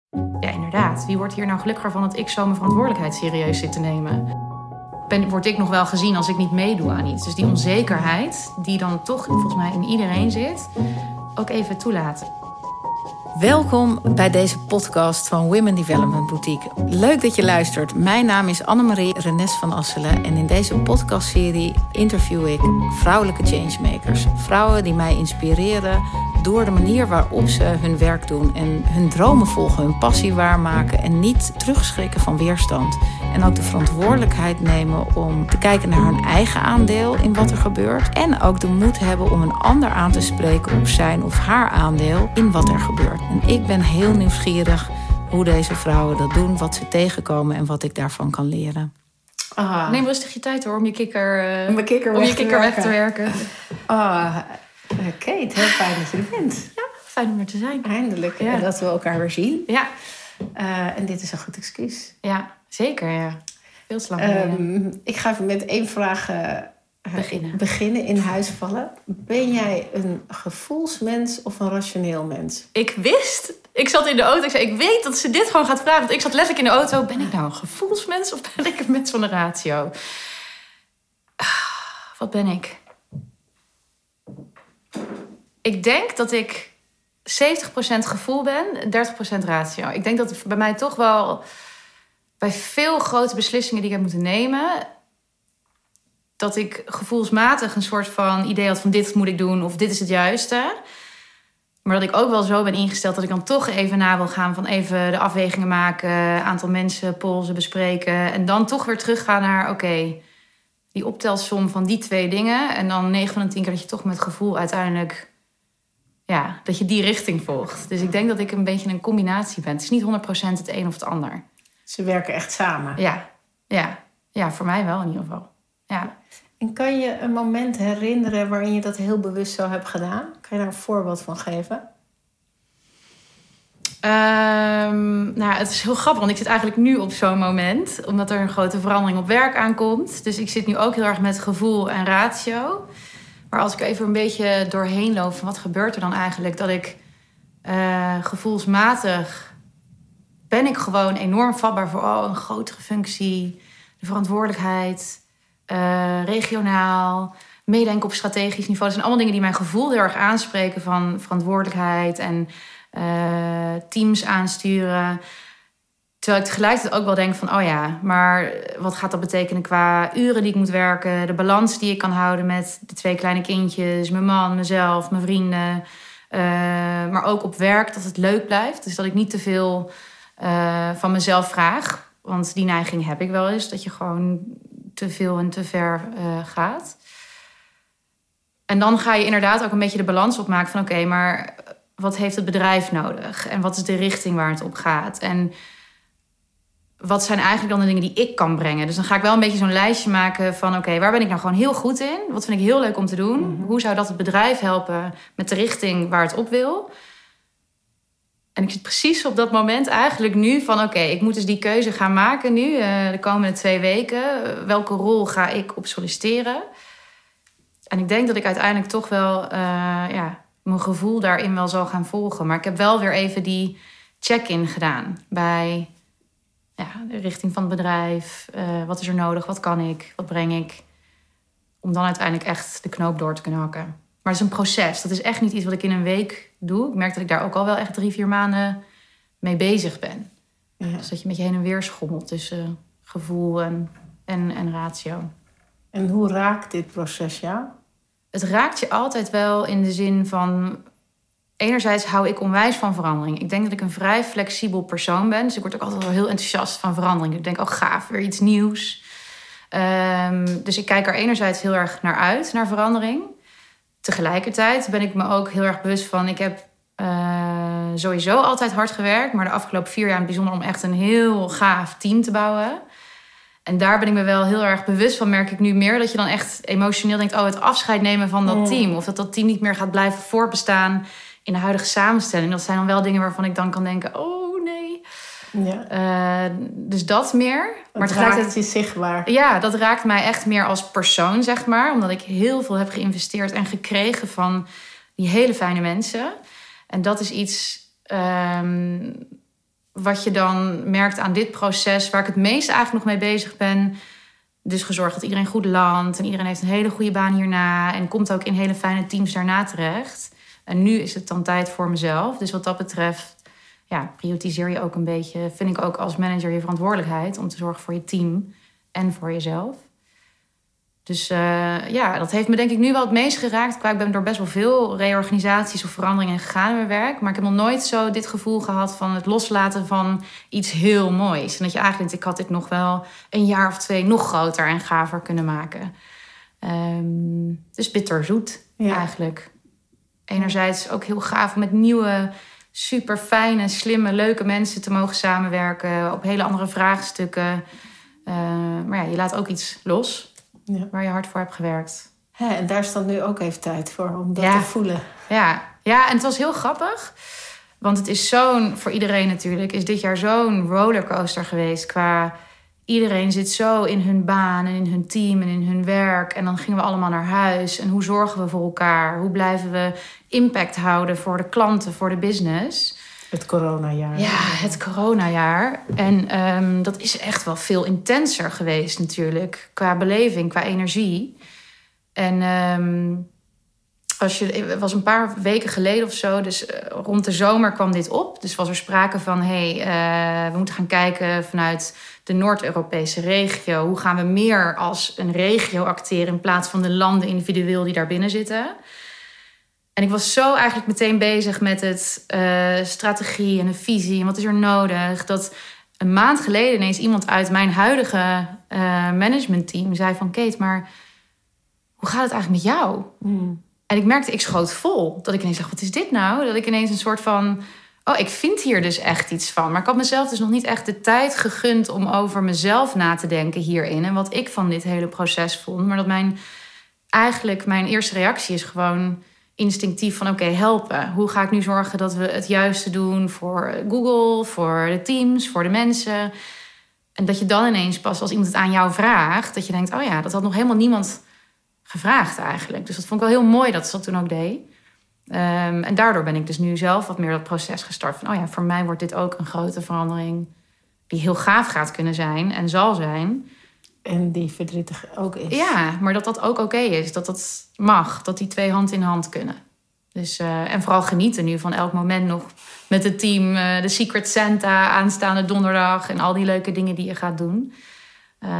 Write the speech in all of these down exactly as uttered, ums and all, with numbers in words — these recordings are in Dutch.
Ja, inderdaad. Wie wordt hier nou gelukkiger van dat ik zo mijn verantwoordelijkheid serieus zit te nemen? Ben, word ik nog wel gezien als ik niet meedoe aan iets? Dus die onzekerheid, die dan toch volgens mij in iedereen zit, ook even toelaten. Welkom bij deze podcast van Women Development Boutique. Leuk dat je luistert. Mijn naam is Annemarie Renes van Asselen en in deze podcastserie interview ik vrouwelijke changemakers. Vrouwen die mij inspireren door de manier waarop ze hun werk doen en hun dromen volgen, hun passie waarmaken en niet terugschrikken van weerstand. En ook de verantwoordelijkheid nemen om te kijken naar hun eigen aandeel in wat er gebeurt. En ook de moed hebben om een ander aan te spreken op zijn of haar aandeel in wat er gebeurt. En ik ben heel nieuwsgierig hoe deze vrouwen dat doen, wat ze tegenkomen en wat ik daarvan kan leren. Ah. Neem rustig je tijd hoor, om je kikker, uh, om kikker, om weg, je kikker te weg te werken. Ah, Kate, heel fijn dat je er bent. Ja, fijn om er te zijn. Eindelijk, ja. Dat we elkaar weer zien. Ja. Uh, en dit is een goed excuus. Ja, zeker. Ja. Veel slang. Um, ik ga even met één vraag uh, beginnen. beginnen, in huis vallen. Ben jij een gevoelsmens of een rationeel mens? Ik wist, ik zat in de auto, ik zei, ik weet dat ze dit gewoon gaat vragen. Want ik zat letterlijk in de auto, ben ik nou een gevoelsmens of ben ik een mens van de ratio? Ah, wat ben ik? Ik denk dat ik zeventig procent gevoel ben, dertig procent ratio. Ik denk dat bij mij toch wel, bij veel grote beslissingen die ik heb moeten nemen, dat ik gevoelsmatig een soort van idee had van dit moet ik doen of dit is het juiste. Maar dat ik ook wel zo ben ingesteld dat ik dan toch even na wil gaan van even de afwegingen maken, aantal mensen, polsen bespreken en dan toch weer teruggaan naar oké, okay, die optelsom van die twee dingen en dan negen van de tien keer dat je toch met gevoel uiteindelijk, ja, dat je die richting volgt. Dus ik denk dat ik een beetje een combinatie ben. Het is niet honderd procent het een of het ander. Ze werken echt samen. Ja, ja, ja, voor mij wel in ieder geval. Ja. En kan je een moment herinneren waarin je dat heel bewust zo hebt gedaan? Kan je daar een voorbeeld van geven? Um, nou, het is heel grappig, want ik zit eigenlijk nu op zo'n moment, omdat er een grote verandering op werk aankomt. Dus ik zit nu ook heel erg met gevoel en ratio. Maar als ik even een beetje doorheen loop van wat gebeurt er dan eigenlijk, dat ik uh, gevoelsmatig ben ik gewoon enorm vatbaar voor oh, een grotere functie, de verantwoordelijkheid, uh, regionaal, meedenken op strategisch niveau. Dat zijn allemaal dingen die mijn gevoel heel erg aanspreken van verantwoordelijkheid en uh, teams aansturen. Terwijl ik tegelijkertijd ook wel denk van oh ja, maar wat gaat dat betekenen qua uren die ik moet werken, de balans die ik kan houden met de twee kleine kindjes, mijn man, mezelf, mijn vrienden. Uh, maar ook op werk dat het leuk blijft. Dus dat ik niet te veel uh, van mezelf vraag. Want die neiging heb ik wel eens, dat je gewoon te veel en te ver uh, gaat. En dan ga je inderdaad ook een beetje de balans opmaken van oké, okay, maar wat heeft het bedrijf nodig? En wat is de richting waar het op gaat? En wat zijn eigenlijk dan de dingen die ik kan brengen? Dus dan ga ik wel een beetje zo'n lijstje maken van oké, okay, waar ben ik nou gewoon heel goed in? Wat vind ik heel leuk om te doen? Mm-hmm. Hoe zou dat het bedrijf helpen met de richting waar het op wil? En ik zit precies op dat moment eigenlijk nu van oké, okay, ik moet dus die keuze gaan maken nu, uh, de komende twee weken. Welke rol ga ik op solliciteren? En ik denk dat ik uiteindelijk toch wel uh, ja, mijn gevoel daarin wel zal gaan volgen. Maar ik heb wel weer even die check-in gedaan bij ja, de richting van het bedrijf. Uh, wat is er nodig? Wat kan ik? Wat breng ik? Om dan uiteindelijk echt de knoop door te kunnen hakken. Maar het is een proces. Dat is echt niet iets wat ik in een week doe. Ik merk dat ik daar ook al wel echt drie, vier maanden mee bezig ben. Ja. Dus dat je met je heen en weer schommelt tussen gevoel en, en, en ratio. En hoe raakt dit proces jou? Het raakt je altijd wel in de zin van enerzijds hou ik onwijs van verandering. Ik denk dat ik een vrij flexibel persoon ben. Dus ik word ook altijd wel heel enthousiast van verandering. Ik denk, oh gaaf, weer iets nieuws. Um, dus ik kijk er enerzijds heel erg naar uit, naar verandering. Tegelijkertijd ben ik me ook heel erg bewust van, ik heb uh, sowieso altijd hard gewerkt, maar de afgelopen vier jaar in het bijzonder om echt een heel gaaf team te bouwen. En daar ben ik me wel heel erg bewust van, merk ik nu meer, dat je dan echt emotioneel denkt, oh, het afscheid nemen van dat team. Of dat dat team niet meer gaat blijven voortbestaan in de huidige samenstelling. Dat zijn dan wel dingen waarvan ik dan kan denken, oh nee. Ja. Uh, dus dat meer. Maar tegelijkertijd is zichtbaar. Ja, dat raakt mij echt meer als persoon, zeg maar. Omdat ik heel veel heb geïnvesteerd en gekregen van die hele fijne mensen. En dat is iets um, wat je dan merkt aan dit proces, waar ik het meest eigenlijk nog mee bezig ben. Dus gezorgd dat iedereen goed landt en iedereen heeft een hele goede baan hierna en komt ook in hele fijne teams daarna terecht. En nu is het dan tijd voor mezelf. Dus wat dat betreft, ja, prioritiseer je ook een beetje, vind ik ook als manager je verantwoordelijkheid om te zorgen voor je team en voor jezelf. Dus uh, ja, dat heeft me denk ik nu wel het meest geraakt. Ik ben door best wel veel reorganisaties of veranderingen gegaan in mijn werk. Maar ik heb nog nooit zo dit gevoel gehad van het loslaten van iets heel moois. En dat je eigenlijk denkt, ik had dit nog wel een jaar of twee nog groter en gaver kunnen maken. Um, dus bitterzoet ja. eigenlijk. Enerzijds ook heel gaaf om met nieuwe, super fijne, slimme, leuke mensen te mogen samenwerken. Op hele andere vraagstukken. Uh, maar ja, je laat ook iets los. Ja. Waar je hard voor hebt gewerkt. Ja, en daar is dan nu ook even tijd voor om dat ja. te voelen. Ja. ja, en het was heel grappig. Want het is zo'n, voor iedereen natuurlijk, is dit jaar zo'n rollercoaster geweest. Qua iedereen zit zo in hun baan en in hun team en in hun werk. En dan gingen we allemaal naar huis. En hoe zorgen we voor elkaar? Hoe blijven we impact houden voor de klanten, voor de business? Het coronajaar. Ja, het coronajaar. En um, dat is echt wel veel intenser geweest natuurlijk. Qua beleving, qua energie. En um, als je, het was een paar weken geleden of zo. Dus uh, rond de zomer kwam dit op. Dus was er sprake van, hé, hey, uh, we moeten gaan kijken vanuit de Noord-Europese regio. Hoe gaan we meer als een regio acteren in plaats van de landen individueel die daar binnen zitten? En ik was zo eigenlijk meteen bezig met het uh, strategie en de visie en wat is er nodig. Dat een maand geleden ineens iemand uit mijn huidige uh, managementteam zei van, Kate, maar hoe gaat het eigenlijk met jou? Mm. En ik merkte, ik schoot vol. Dat ik ineens dacht, wat is dit nou? Dat ik ineens een soort van, oh, ik vind hier dus echt iets van. Maar ik had mezelf dus nog niet echt de tijd gegund om over mezelf na te denken hierin. En wat ik van dit hele proces vond. Maar dat mijn, eigenlijk mijn eerste reactie is gewoon instinctief van, oké, okay, helpen. Hoe ga ik nu zorgen dat we het juiste doen voor Google, voor de teams, voor de mensen? En dat je dan ineens pas, als iemand het aan jou vraagt, dat je denkt, oh ja, dat had nog helemaal niemand gevraagd eigenlijk. Dus dat vond ik wel heel mooi dat ze dat toen ook deed. Um, en daardoor ben ik dus nu zelf wat meer dat proces gestart van, oh ja, voor mij wordt dit ook een grote verandering die heel gaaf gaat kunnen zijn en zal zijn. En die verdrietig ook is. Ja, maar dat dat ook oké okay is. Dat dat mag. Dat die twee hand in hand kunnen. Dus, uh, en vooral genieten nu van elk moment nog met het team. Uh, de Secret Santa aanstaande donderdag. En al die leuke dingen die je gaat doen. Uh,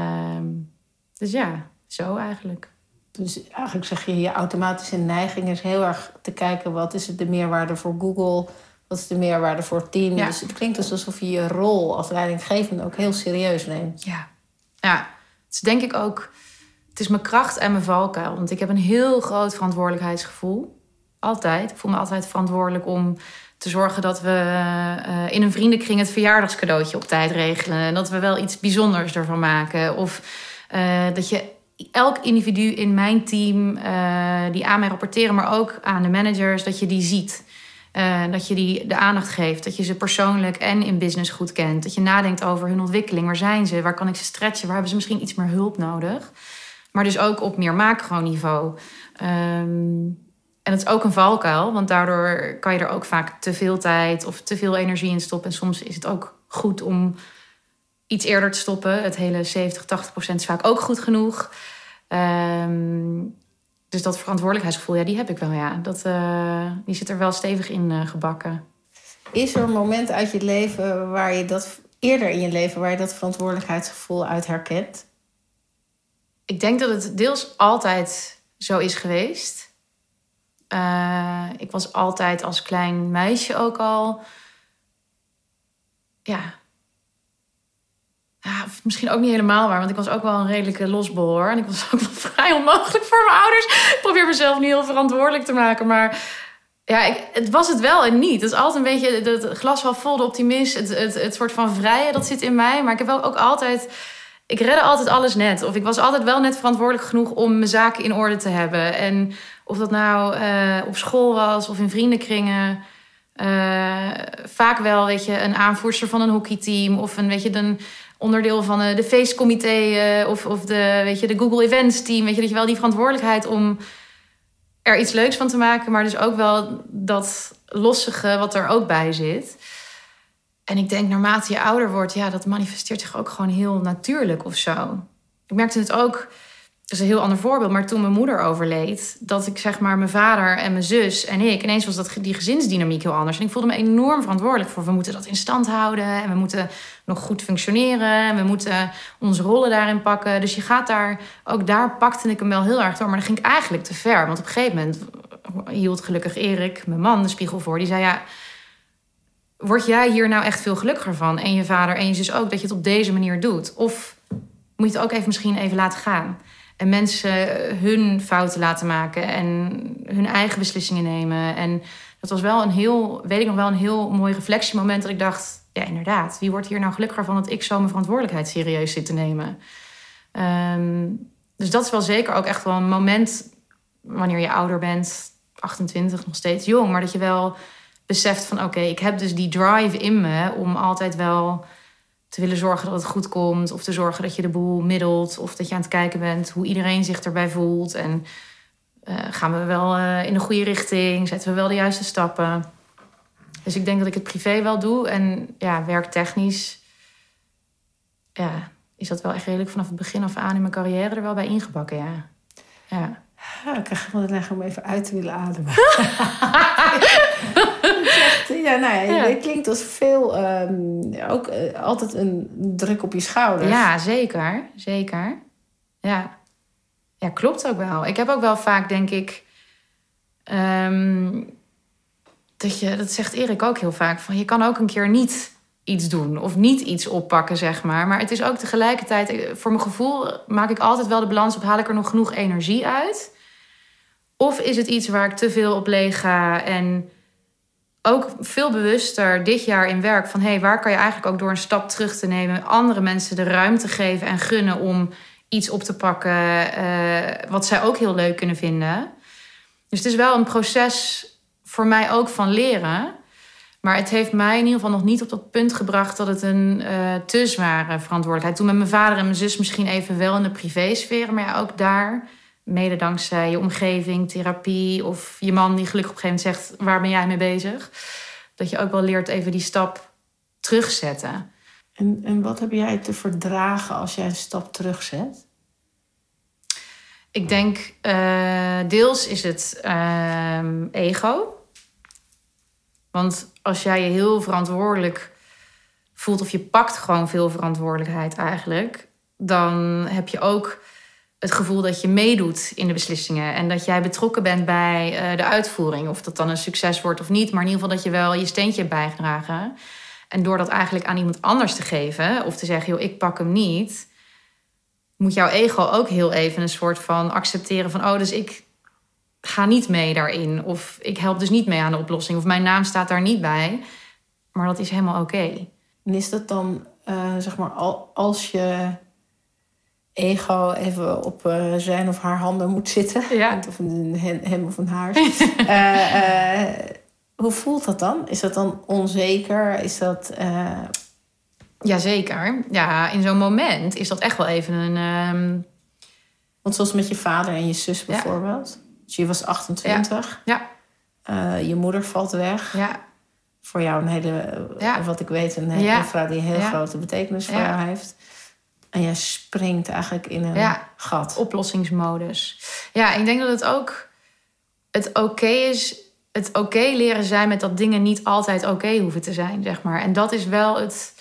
dus ja, zo eigenlijk. Dus eigenlijk zeg je, je automatische neiging is heel erg te kijken, wat is het de meerwaarde voor Google? Wat is de meerwaarde voor het team? Ja. Dus het klinkt dus alsof je je rol als leidinggevende ook heel serieus neemt. Ja, ja. Het is denk ik ook, het is mijn kracht en mijn valkuil. Want ik heb een heel groot verantwoordelijkheidsgevoel. Altijd. Ik voel me altijd verantwoordelijk om te zorgen dat we uh, in een vriendenkring het verjaardagscadeautje op tijd regelen. En dat we wel iets bijzonders ervan maken. Of uh, dat je elk individu in mijn team uh, die aan mij rapporteren, maar ook aan de managers, dat je die ziet. Uh, dat je die de aandacht geeft. Dat je ze persoonlijk en in business goed kent. Dat je nadenkt over hun ontwikkeling. Waar zijn ze? Waar kan ik ze stretchen? Waar hebben ze misschien iets meer hulp nodig? Maar dus ook op meer macroniveau. Um, en dat is ook een valkuil. Want daardoor kan je er ook vaak te veel tijd of te veel energie in stoppen. En soms is het ook goed om iets eerder te stoppen. Het hele zeventig, tachtig procent is vaak ook goed genoeg. Um, Dus dat verantwoordelijkheidsgevoel, ja, die heb ik wel, ja. Dat, uh, die zit er wel stevig in uh, gebakken. Is er een moment uit je leven waar je dat, eerder in je leven, waar je dat verantwoordelijkheidsgevoel uit herkent? Ik denk dat het deels altijd zo is geweest. Uh, ik was altijd als klein meisje ook al, ja... Ja, misschien ook niet helemaal waar, want ik was ook wel een redelijke losbol, hoor. En ik was ook wel vrij onmogelijk voor mijn ouders. Ik probeer mezelf niet heel verantwoordelijk te maken, maar ja, ik, het was het wel en niet. Het is altijd een beetje het glas half vol, de optimist, het, het, het soort van vrije, dat zit in mij. Maar ik heb wel ook altijd, ik redde altijd alles net. Of ik was altijd wel net verantwoordelijk genoeg om mijn zaken in orde te hebben. En of dat nou uh, op school was of in vriendenkringen. Uh, vaak wel, weet je, een aanvoerster van een hockeyteam of een, weet je, een onderdeel van de feestcomité uh, of, of de, weet je, de Google Events team. Weet je, dat je wel die verantwoordelijkheid om er iets leuks van te maken, maar dus ook wel dat lossige wat er ook bij zit. En ik denk, naarmate je ouder wordt, ja, dat manifesteert zich ook gewoon heel natuurlijk of zo. Ik merkte het ook, dat is een heel ander voorbeeld, maar toen mijn moeder overleed, dat ik zeg maar mijn vader en mijn zus en ik, ineens was dat die gezinsdynamiek heel anders. En ik voelde me enorm verantwoordelijk voor. We moeten dat in stand houden en we moeten nog goed functioneren en we moeten onze rollen daarin pakken. Dus je gaat daar, ook daar pakte ik hem wel heel erg door, maar dan ging ik eigenlijk te ver. Want op een gegeven moment hield gelukkig Erik, mijn man, de spiegel voor. Die zei, ja, word jij hier nou echt veel gelukkiger van? En je vader en je zus ook, dat je het op deze manier doet? Of moet je het ook even misschien even laten gaan? En mensen hun fouten laten maken en hun eigen beslissingen nemen. En dat was wel een heel, weet ik nog wel, een heel mooi reflectiemoment dat ik dacht, ja, inderdaad, wie wordt hier nou gelukkiger van dat ik zo mijn verantwoordelijkheid serieus zit te nemen? Um, dus dat is wel zeker ook echt wel een moment wanneer je ouder bent, achtentwintig, nog steeds jong, maar dat je wel beseft van oké, okay, ik heb dus die drive in me om altijd wel te willen zorgen dat het goed komt, of te zorgen dat je de boel middelt, of dat je aan het kijken bent hoe iedereen zich erbij voelt. En uh, gaan we wel uh, in de goede richting? Zetten we wel de juiste stappen? Dus ik denk dat ik het privé wel doe. En ja, werktechnisch, ja, is dat wel echt redelijk vanaf het begin af aan in mijn carrière er wel bij ingebakken, ja. Ja. Ja, ik krijg wel de neiging om even uit te willen ademen. Ja, nou ja, ja. Het klinkt als veel, um, ook uh, altijd een druk op je schouders. Ja, zeker. Zeker. Ja. Ja, klopt ook wel. Ik heb ook wel vaak, denk ik, um, dat je, dat zegt Erik ook heel vaak, van je kan ook een keer niet iets doen of niet iets oppakken, zeg maar. Maar het is ook tegelijkertijd, voor mijn gevoel maak ik altijd wel de balans op, haal ik er nog genoeg energie uit? Of is het iets waar ik te veel op leeg ga en ook veel bewuster dit jaar in werk van, hé, hey, waar kan je eigenlijk ook door een stap terug te nemen, andere mensen de ruimte geven en gunnen om iets op te pakken uh, wat zij ook heel leuk kunnen vinden. Dus het is wel een proces voor mij ook van leren. Maar het heeft mij in ieder geval nog niet op dat punt gebracht dat het een uh, te zware verantwoordelijkheid. Toen met mijn vader en mijn zus misschien even wel in de privésfeer, maar ja, ook daar, mede dankzij je omgeving, therapie of je man die gelukkig op een gegeven moment zegt, waar ben jij mee bezig? Dat je ook wel leert even die stap terugzetten. En, en wat heb jij te verdragen als jij een stap terugzet? Ik denk, uh, deels is het uh, ego. Want als jij je heel verantwoordelijk voelt, of je pakt gewoon veel verantwoordelijkheid eigenlijk, dan heb je ook het gevoel dat je meedoet in de beslissingen en dat jij betrokken bent bij uh, de uitvoering. Of dat dan een succes wordt of niet, maar in ieder geval dat je wel je steentje hebt bijgedragen. En door dat eigenlijk aan iemand anders te geven of te zeggen, joh, ik pak hem niet, moet jouw ego ook heel even een soort van accepteren van, oh, dus ik ga niet mee daarin. Of ik help dus niet mee aan de oplossing. Of mijn naam staat daar niet bij. Maar dat is helemaal oké. Okay. En is dat dan, uh, zeg maar, als je ego even op uh, zijn of haar handen moet zitten. Ja. Of een hem of een haar. uh, uh, hoe voelt dat dan? Is dat dan onzeker? Is dat Uh... Jazeker. Ja, in zo'n moment is dat echt wel even een Um... Want zoals met je vader en je zus bijvoorbeeld. Ja. Dus je was achtentwintig. Ja. Ja. Uh, je moeder valt weg. Ja. Voor jou een hele, ja. wat ik weet, een, hele, ja. een vrouw die een heel ja. grote betekenis voor ja. jou heeft. En jij springt eigenlijk in een ja. gat. Oplossingsmodus. Ja, ik denk dat het ook het oké okay is. Het oké okay leren zijn met dat dingen niet altijd oké okay hoeven te zijn, zeg maar. En dat is wel het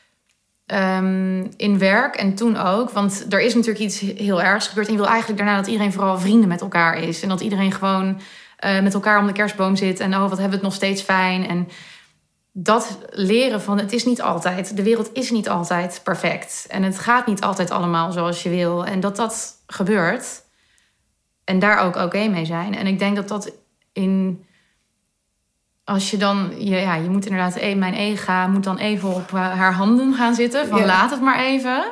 Um, in werk en toen ook. Want er is natuurlijk iets heel ergs gebeurd. En je wil eigenlijk daarna dat iedereen vooral vrienden met elkaar is. En dat iedereen gewoon uh, met elkaar om de kerstboom zit. En oh, wat hebben we het nog steeds fijn. En dat leren van, het is niet altijd, de wereld is niet altijd perfect. En het gaat niet altijd allemaal zoals je wil. En dat dat gebeurt. En daar ook oké okay mee zijn. En ik denk dat dat in, als je dan, ja, je moet inderdaad, mijn ega moet dan even op haar handen gaan zitten. Van ja. laat het maar even.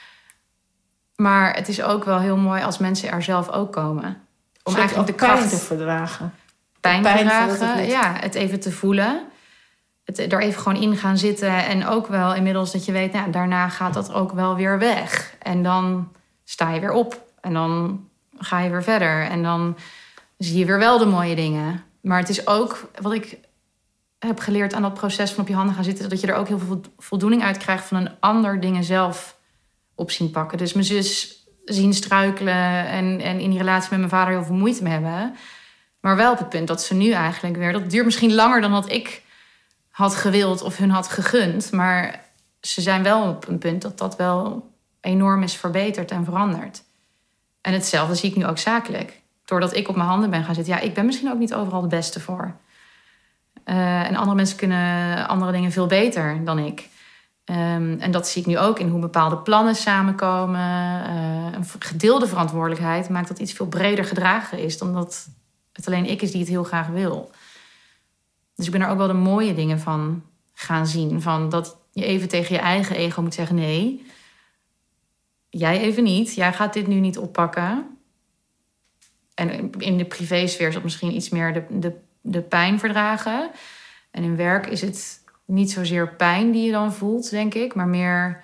Maar het is ook wel heel mooi als mensen er zelf ook komen. Om Zodat eigenlijk de kracht te verdragen. Pijn te verdragen, het ja, het even te voelen. Het er even gewoon in gaan zitten. En ook wel inmiddels dat je weet, nou, daarna gaat dat ook wel weer weg. En dan sta je weer op. En dan ga je weer verder. En dan zie je weer wel de mooie dingen. Maar het is ook, wat ik heb geleerd aan dat proces van op je handen gaan zitten, dat je er ook heel veel voldoening uit krijgt van een ander dingen zelf op zien pakken. Dus mijn zus zien struikelen en, en in die relatie met mijn vader heel veel moeite mee hebben. Maar wel op het punt dat ze nu eigenlijk weer... Dat duurt misschien langer dan dat ik had gewild of hun had gegund. Maar ze zijn wel op een punt dat dat wel enorm is verbeterd en veranderd. En hetzelfde zie ik nu ook zakelijk. Doordat ik op mijn handen ben gaan zitten. Ja, ik ben misschien ook niet overal de beste voor. Uh, en andere mensen kunnen andere dingen veel beter dan ik. Um, en dat zie ik nu ook in hoe bepaalde plannen samenkomen. Uh, een gedeelde verantwoordelijkheid maakt dat iets veel breder gedragen is dan dat het alleen ik is die het heel graag wil. Dus ik ben er ook wel de mooie dingen van gaan zien. Van dat je even tegen je eigen ego moet zeggen... nee, jij even niet. Jij gaat dit nu niet oppakken. En in de privésfeer is dat misschien iets meer de, de, de pijn verdragen. En in werk is het niet zozeer pijn die je dan voelt, denk ik. Maar meer...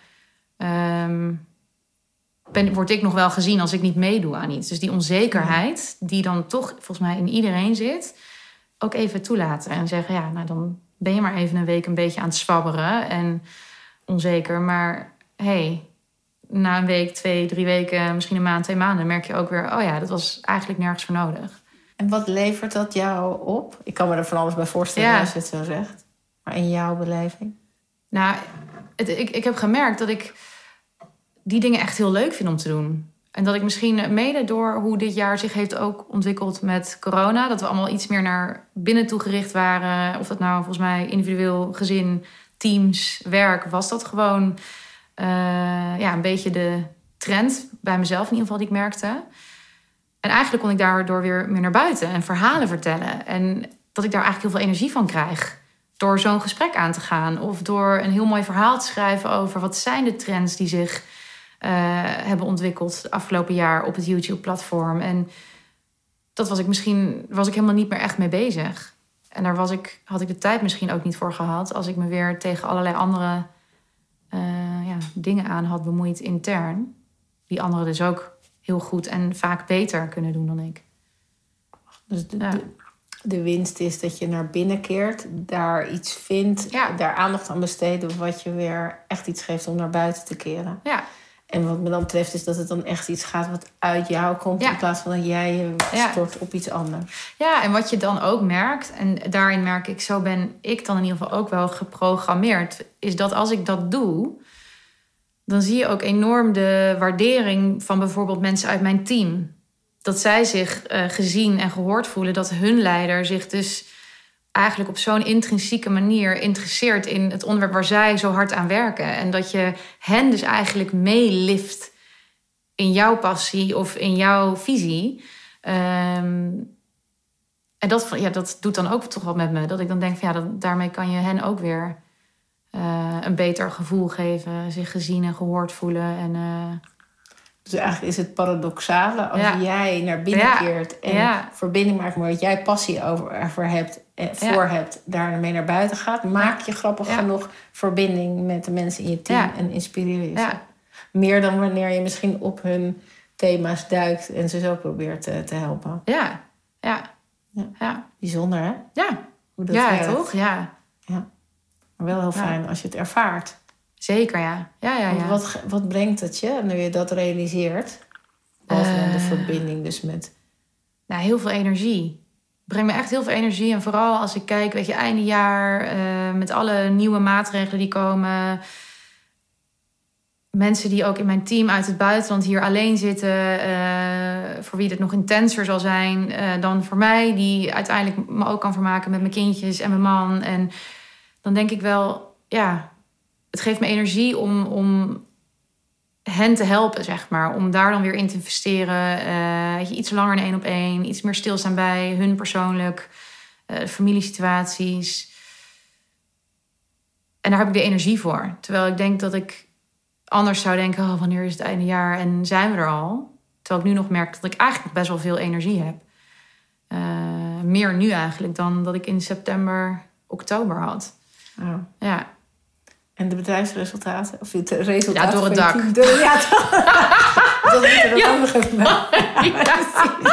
Um, ben, word ik nog wel gezien als ik niet meedoe aan iets. Dus die onzekerheid die dan toch volgens mij in iedereen zit... ook even toelaten en zeggen... ja, nou dan ben je maar even een week een beetje aan het zwabberen en onzeker. Maar hé, hey, na een week, twee, drie weken, misschien een maand, twee maanden... merk je ook weer, oh ja, dat was eigenlijk nergens voor nodig. En wat levert dat jou op? Ik kan me er van alles bij voorstellen ja. als je het zo zegt. Maar in jouw beleving? Nou, het, ik, ik heb gemerkt dat ik die dingen echt heel leuk vind om te doen. En dat ik misschien mede door hoe dit jaar zich heeft ook ontwikkeld met corona... dat we allemaal iets meer naar binnen toe gericht waren. Of dat nou volgens mij individueel, gezin, teams, werk... was dat gewoon uh, ja, een beetje de trend bij mezelf in ieder geval die ik merkte. En eigenlijk kon ik daardoor weer meer naar buiten en verhalen vertellen. En dat ik daar eigenlijk heel veel energie van krijg... door zo'n gesprek aan te gaan. Of door een heel mooi verhaal te schrijven over... wat zijn de trends die zich... Uh, hebben ontwikkeld het afgelopen jaar op het YouTube-platform. En dat was ik misschien was ik helemaal niet meer echt mee bezig. En daar was ik, had ik de tijd misschien ook niet voor gehad... als ik me weer tegen allerlei andere uh, ja, dingen aan had bemoeid intern. Die anderen dus ook heel goed en vaak beter kunnen doen dan ik. Dus de, ja. de, de winst is dat je naar binnen keert, daar iets vindt... Ja. daar aandacht aan besteedt... wat je weer echt iets geeft om naar buiten te keren. Ja. En wat me dan betreft is dat het dan echt iets gaat wat uit jou komt... Ja. in plaats van dat jij je stort ja. op iets anders. Ja, en wat je dan ook merkt... en daarin merk ik, zo ben ik dan in ieder geval ook wel geprogrammeerd... is dat als ik dat doe... dan zie je ook enorm de waardering van bijvoorbeeld mensen uit mijn team. Dat zij zich uh, gezien en gehoord voelen... dat hun leider zich dus eigenlijk op zo'n intrinsieke manier interesseert in het onderwerp waar zij zo hard aan werken. En dat je hen dus eigenlijk meelift in jouw passie of in jouw visie. Um, en dat, ja, dat doet dan ook toch wat met me. Dat ik dan denk van ja, dat, daarmee kan je hen ook weer uh, een beter gevoel geven. Zich gezien en gehoord voelen. En, uh... Dus eigenlijk is het paradoxale als ja. jij naar binnen ja. keert en ja. verbinding maakt met wat jij passie over, over hebt, eh, voor ja. hebt, daarmee naar buiten gaat, maak je grappig ja. genoeg verbinding met de mensen in je team ja. en inspireer je ze. Ja. Meer dan wanneer je misschien op hun thema's duikt en ze zo probeert te, te helpen. Ja. Ja. ja, ja. Bijzonder, hè? Ja, hoe dat ja werkt. toch? Ja. ja. Maar wel heel fijn ja. als je het ervaart. Zeker, ja. ja, ja, ja. Wat, wat brengt het je nu je dat realiseert? Behalve uh, de verbinding dus met... Nou, heel veel energie. Het brengt me echt heel veel energie. En vooral als ik kijk, weet je, einde jaar... Uh, met alle nieuwe maatregelen die komen... Mensen die ook in mijn team uit het buitenland hier alleen zitten... Uh, voor wie het nog intenser zal zijn uh, dan voor mij... die uiteindelijk me ook kan vermaken met mijn kindjes en mijn man. En dan denk ik wel, ja... Het geeft me energie om, om hen te helpen, zeg maar. Om daar dan weer in te investeren. Uh, weet je, iets langer een één op één. Iets meer stilstaan bij hun persoonlijk. Uh, familiesituaties. En daar heb ik de energie voor. Terwijl ik denk dat ik anders zou denken... Oh, wanneer is het einde jaar en zijn we er al? Terwijl ik nu nog merk dat ik eigenlijk best wel veel energie heb. Uh, meer nu eigenlijk dan dat ik in september, oktober had. Oh. Ja. En de bedrijfsresultaten? Of het resultaat ja, door het dak. Door, ja, dat moet er dan ja. ook nog even bij. Ja.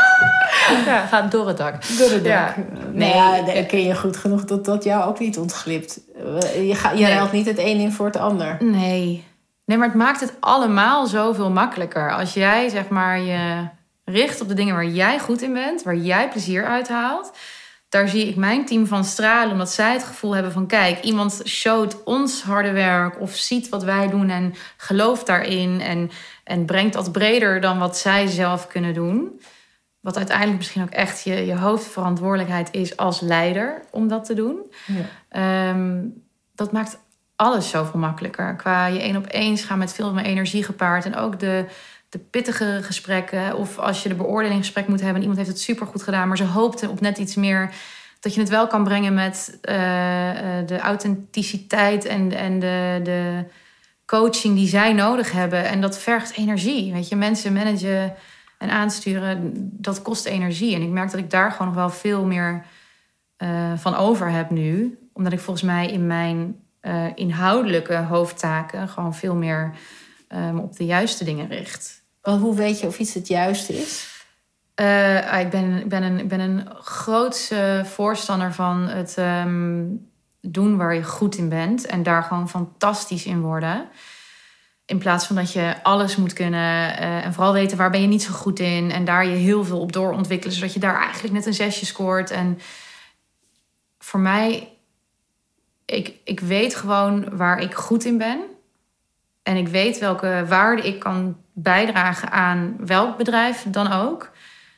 Ja, gaat door het dak. Door het dak. Ja. Nee, ja, dan ken je goed genoeg dat dat jou ook niet ontglipt. Je, ga, je nee. ruilt niet het een in voor het ander. Nee. Nee, maar het maakt het allemaal zoveel makkelijker. Als jij zeg maar je richt op de dingen waar jij goed in bent, waar jij plezier uithaalt. Daar zie ik mijn team van stralen, omdat zij het gevoel hebben van... kijk, iemand showt ons harde werk of ziet wat wij doen en gelooft daarin... en, en brengt dat breder dan wat zij zelf kunnen doen. Wat uiteindelijk misschien ook echt je, je hoofdverantwoordelijkheid is als leider om dat te doen. Ja. Um, dat maakt alles zoveel makkelijker. Qua je één op eens gaan met veel meer energie gepaard. En ook de, de pittige gesprekken. Of als je de beoordelingsgesprek moet hebben... en iemand heeft het supergoed gedaan... maar ze hoopte op net iets meer... dat je het wel kan brengen met uh, de authenticiteit... en, en de, de coaching die zij nodig hebben. En dat vergt energie. Weet je, mensen managen en aansturen, dat kost energie. En ik merk dat ik daar gewoon nog wel veel meer uh, van over heb nu. Omdat ik volgens mij in mijn... Uh, inhoudelijke hoofdtaken gewoon veel meer um, op de juiste dingen richt. Want hoe weet je of iets het juiste is? Uh, ik, ben, ik, ben een, ik ben een grootste voorstander van het um, doen waar je goed in bent. En daar gewoon fantastisch in worden. In plaats van dat je alles moet kunnen. Uh, en vooral weten waar ben je niet zo goed in. En daar je heel veel op doorontwikkelen. Zodat je daar eigenlijk net een zesje scoort. En voor mij... Ik, ik weet gewoon waar ik goed in ben. En ik weet welke waarde ik kan bijdragen aan welk bedrijf dan ook.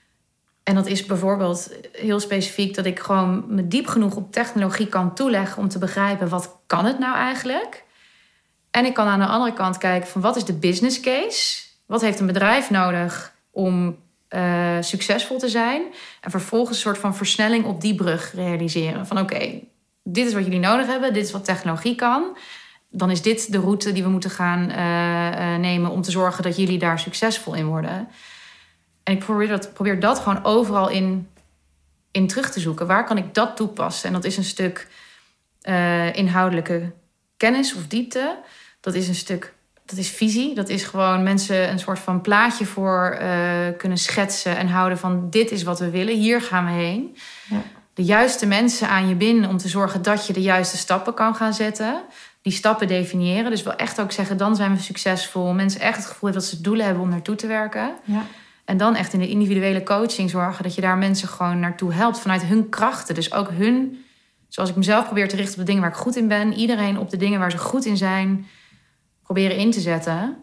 En dat is bijvoorbeeld heel specifiek dat ik gewoon me diep genoeg op technologie kan toeleggen om te begrijpen wat kan het nou eigenlijk. En ik kan aan de andere kant kijken van wat is de business case? Wat heeft een bedrijf nodig om uh, succesvol te zijn? En vervolgens een soort van versnelling op die brug realiseren. Van oké, okay, dit is wat jullie nodig hebben, dit is wat technologie kan. Dan is dit de route die we moeten gaan uh, uh, nemen om te zorgen dat jullie daar succesvol in worden. En ik probeer dat, probeer dat gewoon overal in, in terug te zoeken. Waar kan ik dat toepassen? En dat is een stuk uh, inhoudelijke kennis of diepte. Dat is een stuk, dat is visie. Dat is gewoon mensen een soort van plaatje voor uh, kunnen schetsen en houden van dit is wat we willen, hier gaan we heen. Ja. De juiste mensen aan je binden om te zorgen dat je de juiste stappen kan gaan zetten. Die stappen definiëren. Dus wel echt ook zeggen, dan zijn we succesvol. Mensen echt het gevoel hebben dat ze doelen hebben om naartoe te werken. Ja. En dan echt in de individuele coaching zorgen dat je daar mensen gewoon naartoe helpt vanuit hun krachten. Dus ook hun, zoals ik mezelf probeer te richten op de dingen waar ik goed in ben. Iedereen op de dingen waar ze goed in zijn, proberen in te zetten.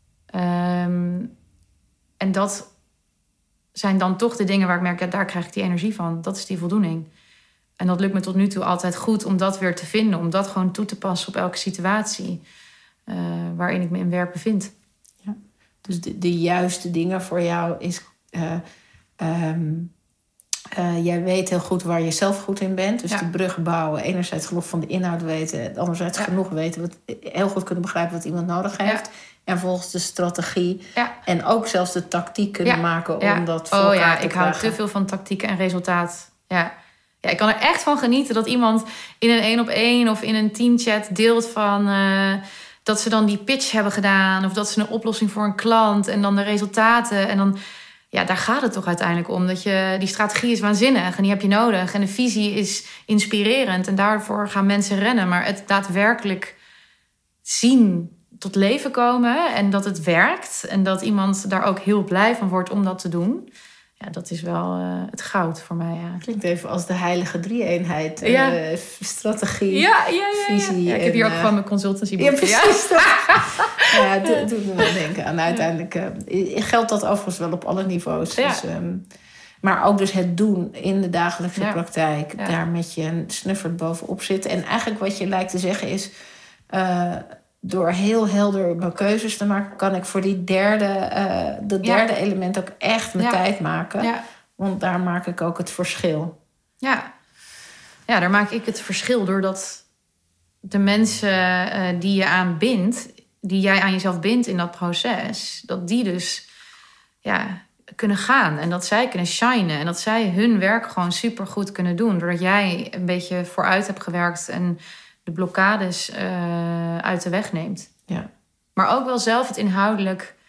Um, en dat zijn dan toch de dingen waar ik merk, ja, daar krijg ik die energie van. Dat is die voldoening. En dat lukt me tot nu toe altijd goed om dat weer te vinden. Om dat gewoon toe te passen op elke situatie uh, waarin ik me in werk bevind. Ja. Dus de, de juiste dingen voor jou is... Uh, um, uh, jij weet heel goed waar je zelf goed in bent. Dus ja. de brug bouwen. Enerzijds genoeg van de inhoud weten. Anderzijds ja. genoeg weten. Wat, heel goed kunnen begrijpen wat iemand nodig heeft. Ja. En volgens de strategie. Ja. En ook zelfs de tactiek kunnen ja. maken om ja. dat voor oh, elkaar ja, te ik krijgen. hou te veel van tactiek en resultaat. Ja. Ja, ik kan er echt van genieten dat iemand in een één op één of in een teamchat deelt van uh, dat ze dan die pitch hebben gedaan of dat ze een oplossing voor een klant en dan de resultaten. En dan, ja, daar gaat het toch uiteindelijk om. Dat je, die strategie is waanzinnig en die heb je nodig. En de visie is inspirerend en daarvoor gaan mensen rennen. Maar het daadwerkelijk zien tot leven komen en dat het werkt en dat iemand daar ook heel blij van wordt om dat te doen. Ja, dat is wel uh, het goud voor mij. Ja. Klinkt even als de heilige drie-eenheid. Ja. Uh, strategie, ja, ja, ja, visie. Ja, ik heb hier en, ook uh, gewoon mijn consultancyboek. Ja, precies. Ja, ja het doet me wel denken aan. Uiteindelijk uh, geldt dat overigens wel op alle niveaus. Ja. Dus, um, maar ook dus het doen in de dagelijkse ja. praktijk. Ja. Daar met je een snuffert bovenop zitten. En eigenlijk wat je lijkt te zeggen is... Uh, door heel helder mijn keuzes te maken, kan ik voor die derde, uh, de derde ja. element ook echt mijn ja. tijd maken. Ja. Want daar maak ik ook het verschil. Ja. ja, daar maak ik het verschil doordat de mensen uh, die je aan bindt, die jij aan jezelf bindt in dat proces, dat die dus ja, kunnen gaan en dat zij kunnen shinen en dat zij hun werk gewoon supergoed kunnen doen. Doordat jij een beetje vooruit hebt gewerkt en de blokkades uh, uit de weg neemt. Ja. Maar ook wel zelf het inhoudelijk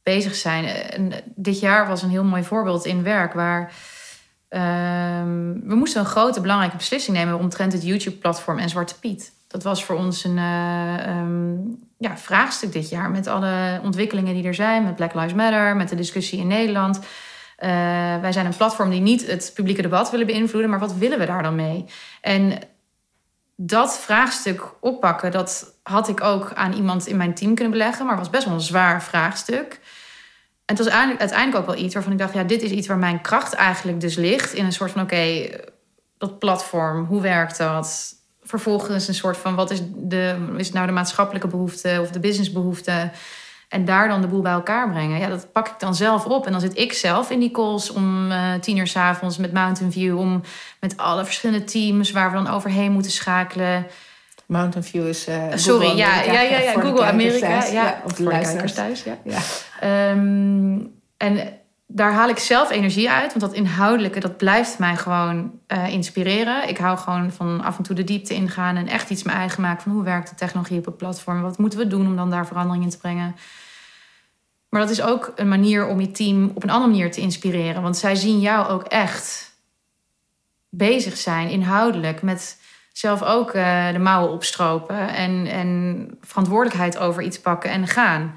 bezig zijn. En dit jaar was een heel mooi voorbeeld in werk waar uh, we moesten een grote belangrijke beslissing nemen omtrent het YouTube-platform en Zwarte Piet. Dat was voor ons een uh, um, ja, vraagstuk dit jaar met alle ontwikkelingen die er zijn, met Black Lives Matter, met de discussie in Nederland. Uh, wij zijn een platform die niet het publieke debat willen beïnvloeden, maar wat willen we daar dan mee? En dat vraagstuk oppakken, dat had ik ook aan iemand in mijn team kunnen beleggen, maar het was best wel een zwaar vraagstuk. En het was uiteindelijk ook wel iets waarvan ik dacht, ja, dit is iets waar mijn kracht eigenlijk dus ligt. In een soort van, oké, okay, dat platform, hoe werkt dat? Vervolgens een soort van, wat is, de, is het nou de maatschappelijke behoefte of de businessbehoefte? En daar dan de boel bij elkaar brengen. Ja, dat pak ik dan zelf op. En dan zit ik zelf in die calls om uh, tien uur 's avonds met Mountain View, om met alle verschillende teams waar we dan overheen moeten schakelen. Mountain View is uh, Sorry, Google ja, Amerika, ja, ja, ja, Google Amerika. Thuis, ja, ja, of de voor de kijkers thuis. Ja. Ja. Um, en daar haal ik zelf energie uit. Want dat inhoudelijke, dat blijft mij gewoon uh, inspireren. Ik hou gewoon van af en toe de diepte ingaan en echt iets mijn eigen maken van hoe werkt de technologie op het platform. Wat moeten we doen om dan daar verandering in te brengen? Maar dat is ook een manier om je team op een andere manier te inspireren. Want zij zien jou ook echt bezig zijn, inhoudelijk, met zelf ook uh, de mouwen opstropen en, en verantwoordelijkheid over iets pakken en gaan.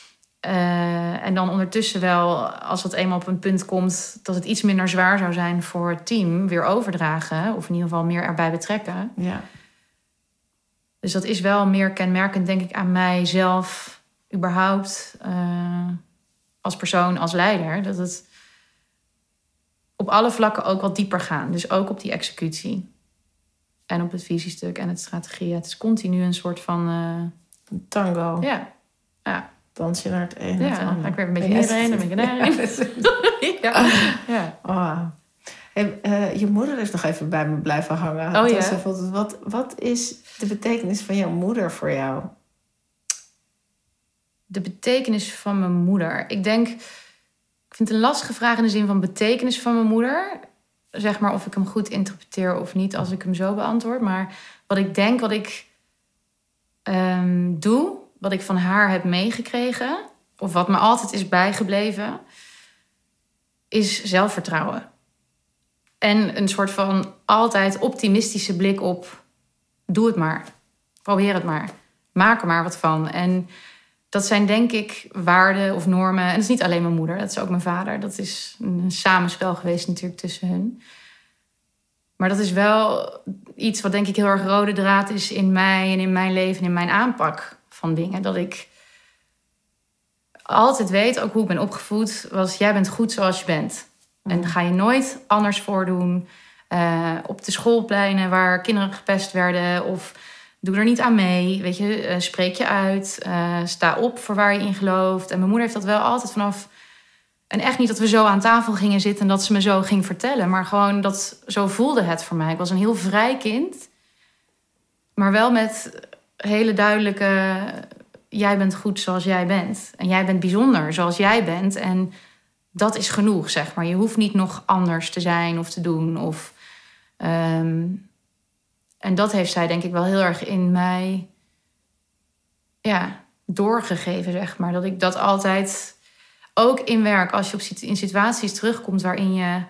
Uh, en dan ondertussen wel, als dat eenmaal op een punt komt dat het iets minder zwaar zou zijn voor het team, weer overdragen. Of in ieder geval meer erbij betrekken. Ja. Dus dat is wel meer kenmerkend, denk ik, aan mijzelf, überhaupt, uh, als persoon, als leider. Dat het op alle vlakken ook wat dieper gaat. Dus ook op die executie. En op het visiestuk en het strategie. Het is continu een soort van Uh... tango. Ja, ja. Dans je naar het een en ja, het ander. Ik weer een beetje hierheen, een beetje daarheen. Ja. Ja. Oh. Hey, uh, je moeder is nog even bij me blijven hangen. Oh, dus ja. wat, wat is de betekenis van jouw moeder voor jou? De betekenis van mijn moeder. Ik denk, ik vind het een lastige vraag in de zin van betekenis van mijn moeder. Zeg maar of ik hem goed interpreteer of niet als ik hem zo beantwoord. Maar wat ik denk, wat ik um, doe, wat ik van haar heb meegekregen, of wat me altijd is bijgebleven, is zelfvertrouwen. En een soort van altijd optimistische blik op, doe het maar. Probeer het maar. Maak er maar wat van. En dat zijn denk ik waarden of normen. En dat is niet alleen mijn moeder, dat is ook mijn vader. Dat is een samenspel geweest natuurlijk tussen hun. Maar dat is wel iets wat denk ik heel erg rode draad is in mij en in mijn leven en in mijn aanpak van dingen. Dat ik altijd weet, ook hoe ik ben opgevoed, was jij bent goed zoals je bent. Mm. En ga je nooit anders voordoen. Uh, op de schoolpleinen waar kinderen gepest werden of doe er niet aan mee. Weet je, uh, spreek je uit. Uh, sta op voor waar je in gelooft. En mijn moeder heeft dat wel altijd vanaf. En echt niet dat we zo aan tafel gingen zitten en dat ze me zo ging vertellen. Maar gewoon dat zo voelde het voor mij. Ik was een heel vrij kind. Maar wel met hele duidelijke, jij bent goed zoals jij bent. En jij bent bijzonder zoals jij bent. En dat is genoeg, zeg maar. Je hoeft niet nog anders te zijn of te doen. Of, um, en dat heeft zij denk ik wel heel erg in mij ja, doorgegeven, zeg maar. Dat ik dat altijd, ook in werk, als je op, in situaties terugkomt waarin je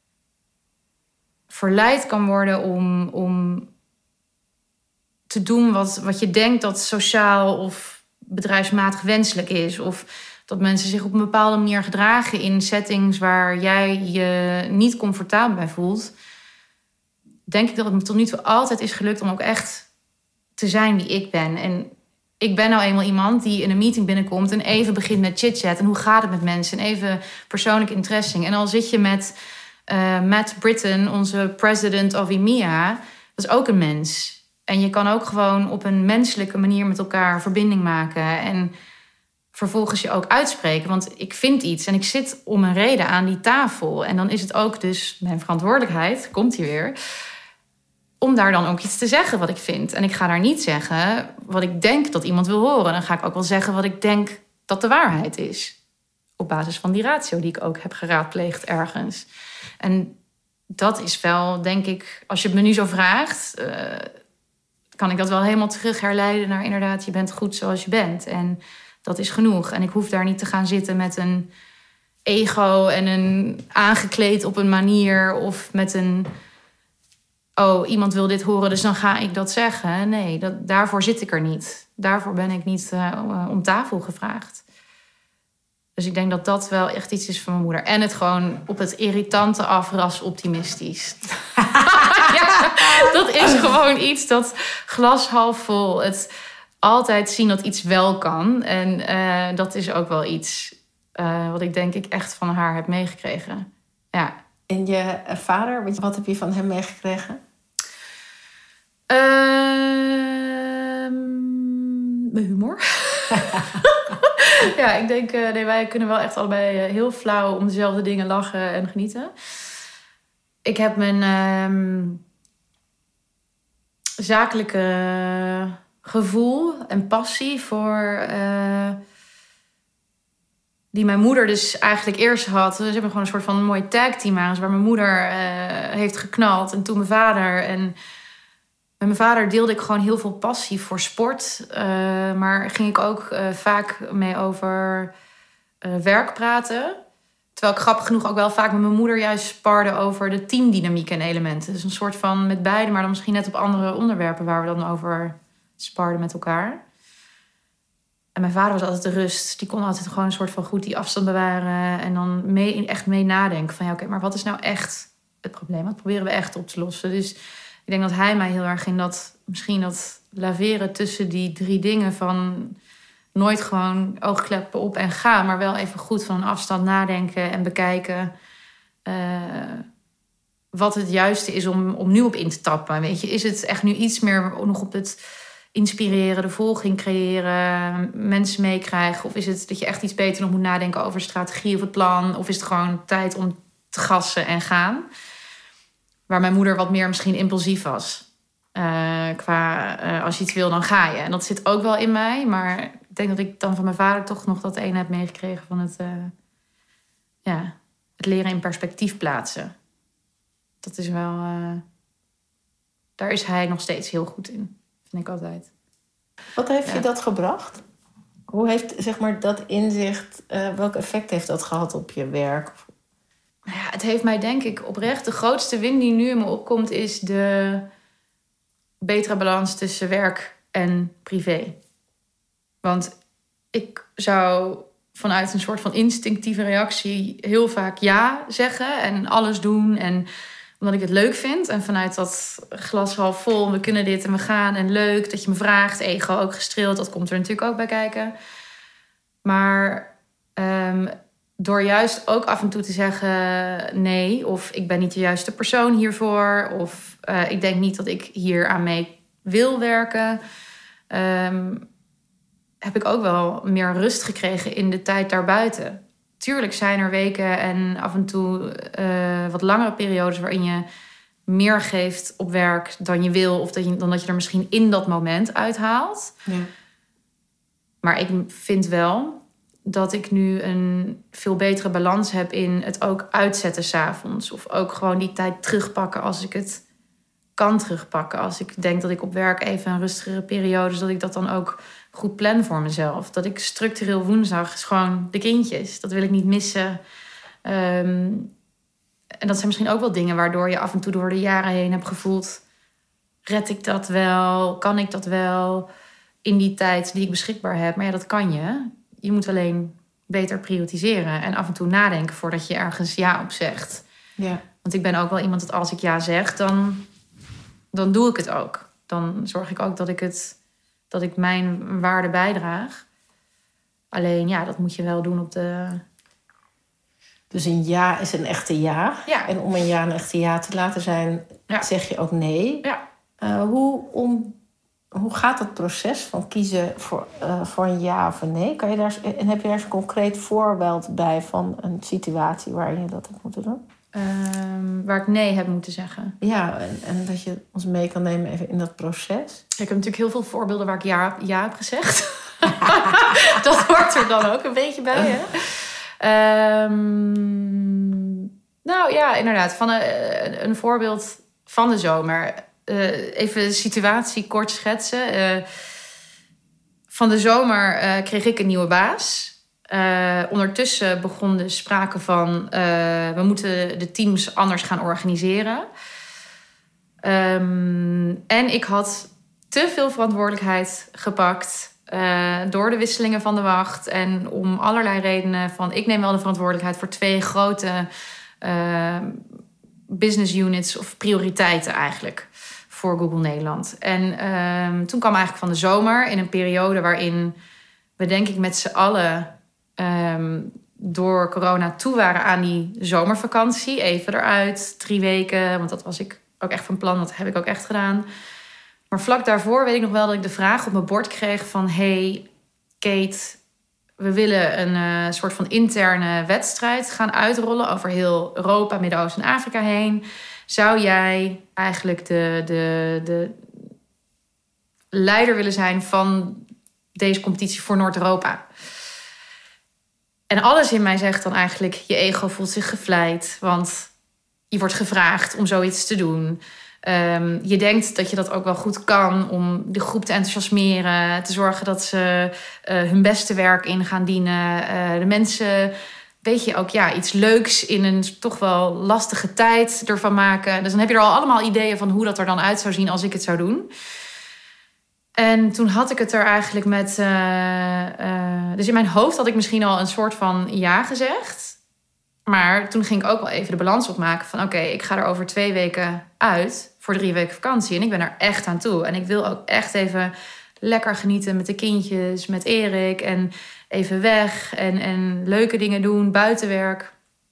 verleid kan worden om, om te doen wat, wat je denkt dat sociaal of bedrijfsmatig wenselijk is. Of dat mensen zich op een bepaalde manier gedragen in settings waar jij je niet comfortabel bij voelt. Denk ik dat het me tot nu toe altijd is gelukt om ook echt te zijn wie ik ben. En ik ben nou eenmaal iemand die in een meeting binnenkomt en even begint met chit-chat. En hoe gaat het met mensen? En even persoonlijke interesse. En al zit je met uh, Matt Britton, onze president of E M E A. Dat is ook een mens. En je kan ook gewoon op een menselijke manier met elkaar verbinding maken. En vervolgens je ook uitspreken. Want ik vind iets en ik zit om een reden aan die tafel. En dan is het ook dus mijn verantwoordelijkheid, komt hier weer, om daar dan ook iets te zeggen wat ik vind. En ik ga daar niet zeggen wat ik denk dat iemand wil horen. Dan ga ik ook wel zeggen wat ik denk dat de waarheid is. Op basis van die ratio die ik ook heb geraadpleegd ergens. En dat is wel, denk ik, als je het me nu zo vraagt, Uh, kan ik dat wel helemaal terug herleiden naar inderdaad, je bent goed zoals je bent. En dat is genoeg. En ik hoef daar niet te gaan zitten met een ego en een aangekleed op een manier of met een, oh, iemand wil dit horen, dus dan ga ik dat zeggen. Nee, dat, daarvoor zit ik er niet. Daarvoor ben ik niet uh, om tafel gevraagd. Dus ik denk dat dat wel echt iets is van mijn moeder. En het gewoon op het irritante afras optimistisch. Ja, dat is gewoon iets dat glas half vol. Het altijd zien dat iets wel kan. En uh, dat is ook wel iets uh, wat ik denk ik echt van haar heb meegekregen. Ja. En je vader, wat heb je van hem meegekregen? Uh, mijn humor. Ja, ik denk, uh, nee, wij kunnen wel echt allebei uh, heel flauw om dezelfde dingen lachen en genieten. Ik heb mijn uh, zakelijke gevoel en passie voor Uh, die mijn moeder dus eigenlijk eerst had. Ze hebben gewoon een soort van mooi tagteam aan, waar mijn moeder uh, heeft geknald en toen mijn vader. En met mijn vader deelde ik gewoon heel veel passie voor sport. Uh, maar ging ik ook uh, vaak mee over uh, werk praten. Terwijl ik grappig genoeg ook wel vaak met mijn moeder juist sparde over de teamdynamiek en elementen. Dus een soort van met beide, maar dan misschien net op andere onderwerpen waar we dan over sparden met elkaar. En mijn vader was altijd de rust. Die kon altijd gewoon een soort van goed die afstand bewaren. En dan mee, echt mee nadenken van ja, oké, okay, maar wat is nou echt het probleem? Wat proberen we echt op te lossen? Dus ik denk dat hij mij heel erg in dat, misschien dat laveren tussen die drie dingen van nooit gewoon oogkleppen op en gaan, maar wel even goed van een afstand nadenken en bekijken uh, wat het juiste is om, om nu op in te tappen. Weet je, is het echt nu iets meer nog op het inspireren, de volging creëren, mensen meekrijgen? Of is het dat je echt iets beter nog moet nadenken over strategie of het plan? Of is het gewoon tijd om te gassen en gaan? Waar mijn moeder wat meer misschien impulsief was. Uh, qua, uh, als je iets wil, dan ga je. En dat zit ook wel in mij. Maar ik denk dat ik dan van mijn vader toch nog dat ene heb meegekregen van het, uh, ja, het leren in perspectief plaatsen. Dat is wel, Uh, daar is hij nog steeds heel goed in. Vind ik altijd. Wat heeft ja. je dat gebracht? Hoe heeft, zeg maar, dat inzicht, uh, welk effect heeft dat gehad op je werk? Nou ja, het heeft mij denk ik oprecht, de grootste win die nu in me opkomt, is de betere balans tussen werk en privé. Want ik zou vanuit een soort van instinctieve reactie heel vaak ja zeggen en alles doen en omdat ik het leuk vind. En vanuit dat glas half vol, we kunnen dit en we gaan en leuk dat je me vraagt. Ego ook gestreeld, dat komt er natuurlijk ook bij kijken. Maar um, door juist ook af en toe te zeggen nee, of ik ben niet de juiste persoon hiervoor, of uh, ik denk niet dat ik hier aan mee wil werken, um, heb ik ook wel meer rust gekregen in de tijd daarbuiten. Tuurlijk zijn er weken en af en toe uh, wat langere periodes waarin je meer geeft op werk dan je wil, of dat je, dan dat je er misschien in dat moment uithaalt. Ja. Maar ik vind wel dat ik nu een veel betere balans heb in het ook uitzetten 's avonds. Of ook gewoon die tijd terugpakken als ik het kan terugpakken. Als ik denk dat ik op werk even een rustigere periode is, dat ik dat dan ook goed plan voor mezelf. Dat ik structureel woensdag is gewoon de kindjes. Dat wil ik niet missen. Um, en dat zijn misschien ook wel dingen waardoor je af en toe door de jaren heen hebt gevoeld, red ik dat wel? Kan ik dat wel in die tijd die ik beschikbaar heb? Maar ja, dat kan je. Je moet alleen beter prioritiseren en af en toe nadenken voordat je ergens ja op zegt. Ja. Want ik ben ook wel iemand dat als ik ja zeg, dan, dan doe ik het ook. Dan zorg ik ook dat ik, het, dat ik mijn waarde bijdraag. Alleen ja, dat moet je wel doen op de... Dus een ja is een echte ja. Ja. En om een ja een echte ja te laten zijn, ja. zeg je ook nee. Ja. Uh, hoe, om, hoe gaat dat proces van kiezen voor, uh, voor een ja of een nee? Kan je daar, en heb je daar eens een concreet voorbeeld bij van een situatie waarin je dat hebt moeten doen? Um, waar ik nee heb moeten zeggen. Ja, en, en dat je ons mee kan nemen even in dat proces. Ik heb natuurlijk heel veel voorbeelden waar ik ja, ja heb gezegd. Dat hoort er dan ook een beetje bij, hè? Um, nou ja, inderdaad. Van een, een voorbeeld van de zomer. Uh, even de situatie kort schetsen. Uh, van de zomer uh, kreeg ik een nieuwe baas. Uh, ondertussen begon de sprake van... Uh, we moeten de teams anders gaan organiseren. Um, en ik had te veel verantwoordelijkheid gepakt... Uh, door de wisselingen van de wacht. En om allerlei redenen van... ik neem wel de verantwoordelijkheid voor twee grote... Uh, business units of prioriteiten eigenlijk... voor Google Nederland. En uh, toen kwam eigenlijk van de zomer... in een periode waarin we denk ik met z'n allen... Um, door corona toe waren aan die zomervakantie. Even eruit, drie weken. Want dat was ik ook echt van plan. Dat heb ik ook echt gedaan. Maar vlak daarvoor weet ik nog wel dat ik de vraag op mijn bord kreeg van... hey, Kate, we willen een uh, soort van interne wedstrijd gaan uitrollen... over heel Europa, Midden-Oosten en Afrika heen. Zou jij eigenlijk de, de, de leider willen zijn van deze competitie voor Noord-Europa? En alles in mij zegt dan eigenlijk... je ego voelt zich gevleid, want je wordt gevraagd om zoiets te doen... Um, je denkt dat je dat ook wel goed kan om de groep te enthousiasmeren... te zorgen dat ze uh, hun beste werk in gaan dienen. Uh, de mensen, weet je, ook ja, iets leuks in een toch wel lastige tijd ervan maken. Dus dan heb je er al allemaal ideeën van hoe dat er dan uit zou zien als ik het zou doen. En toen had ik het er eigenlijk met... Uh, uh, dus in mijn hoofd had ik misschien al een soort van ja gezegd... Maar toen ging ik ook wel even de balans opmaken van... oké, okay, ik ga er over twee weken uit voor drie weken vakantie. En ik ben er echt aan toe. En ik wil ook echt even lekker genieten met de kindjes, met Erik. En even weg en, en leuke dingen doen, buitenwerk.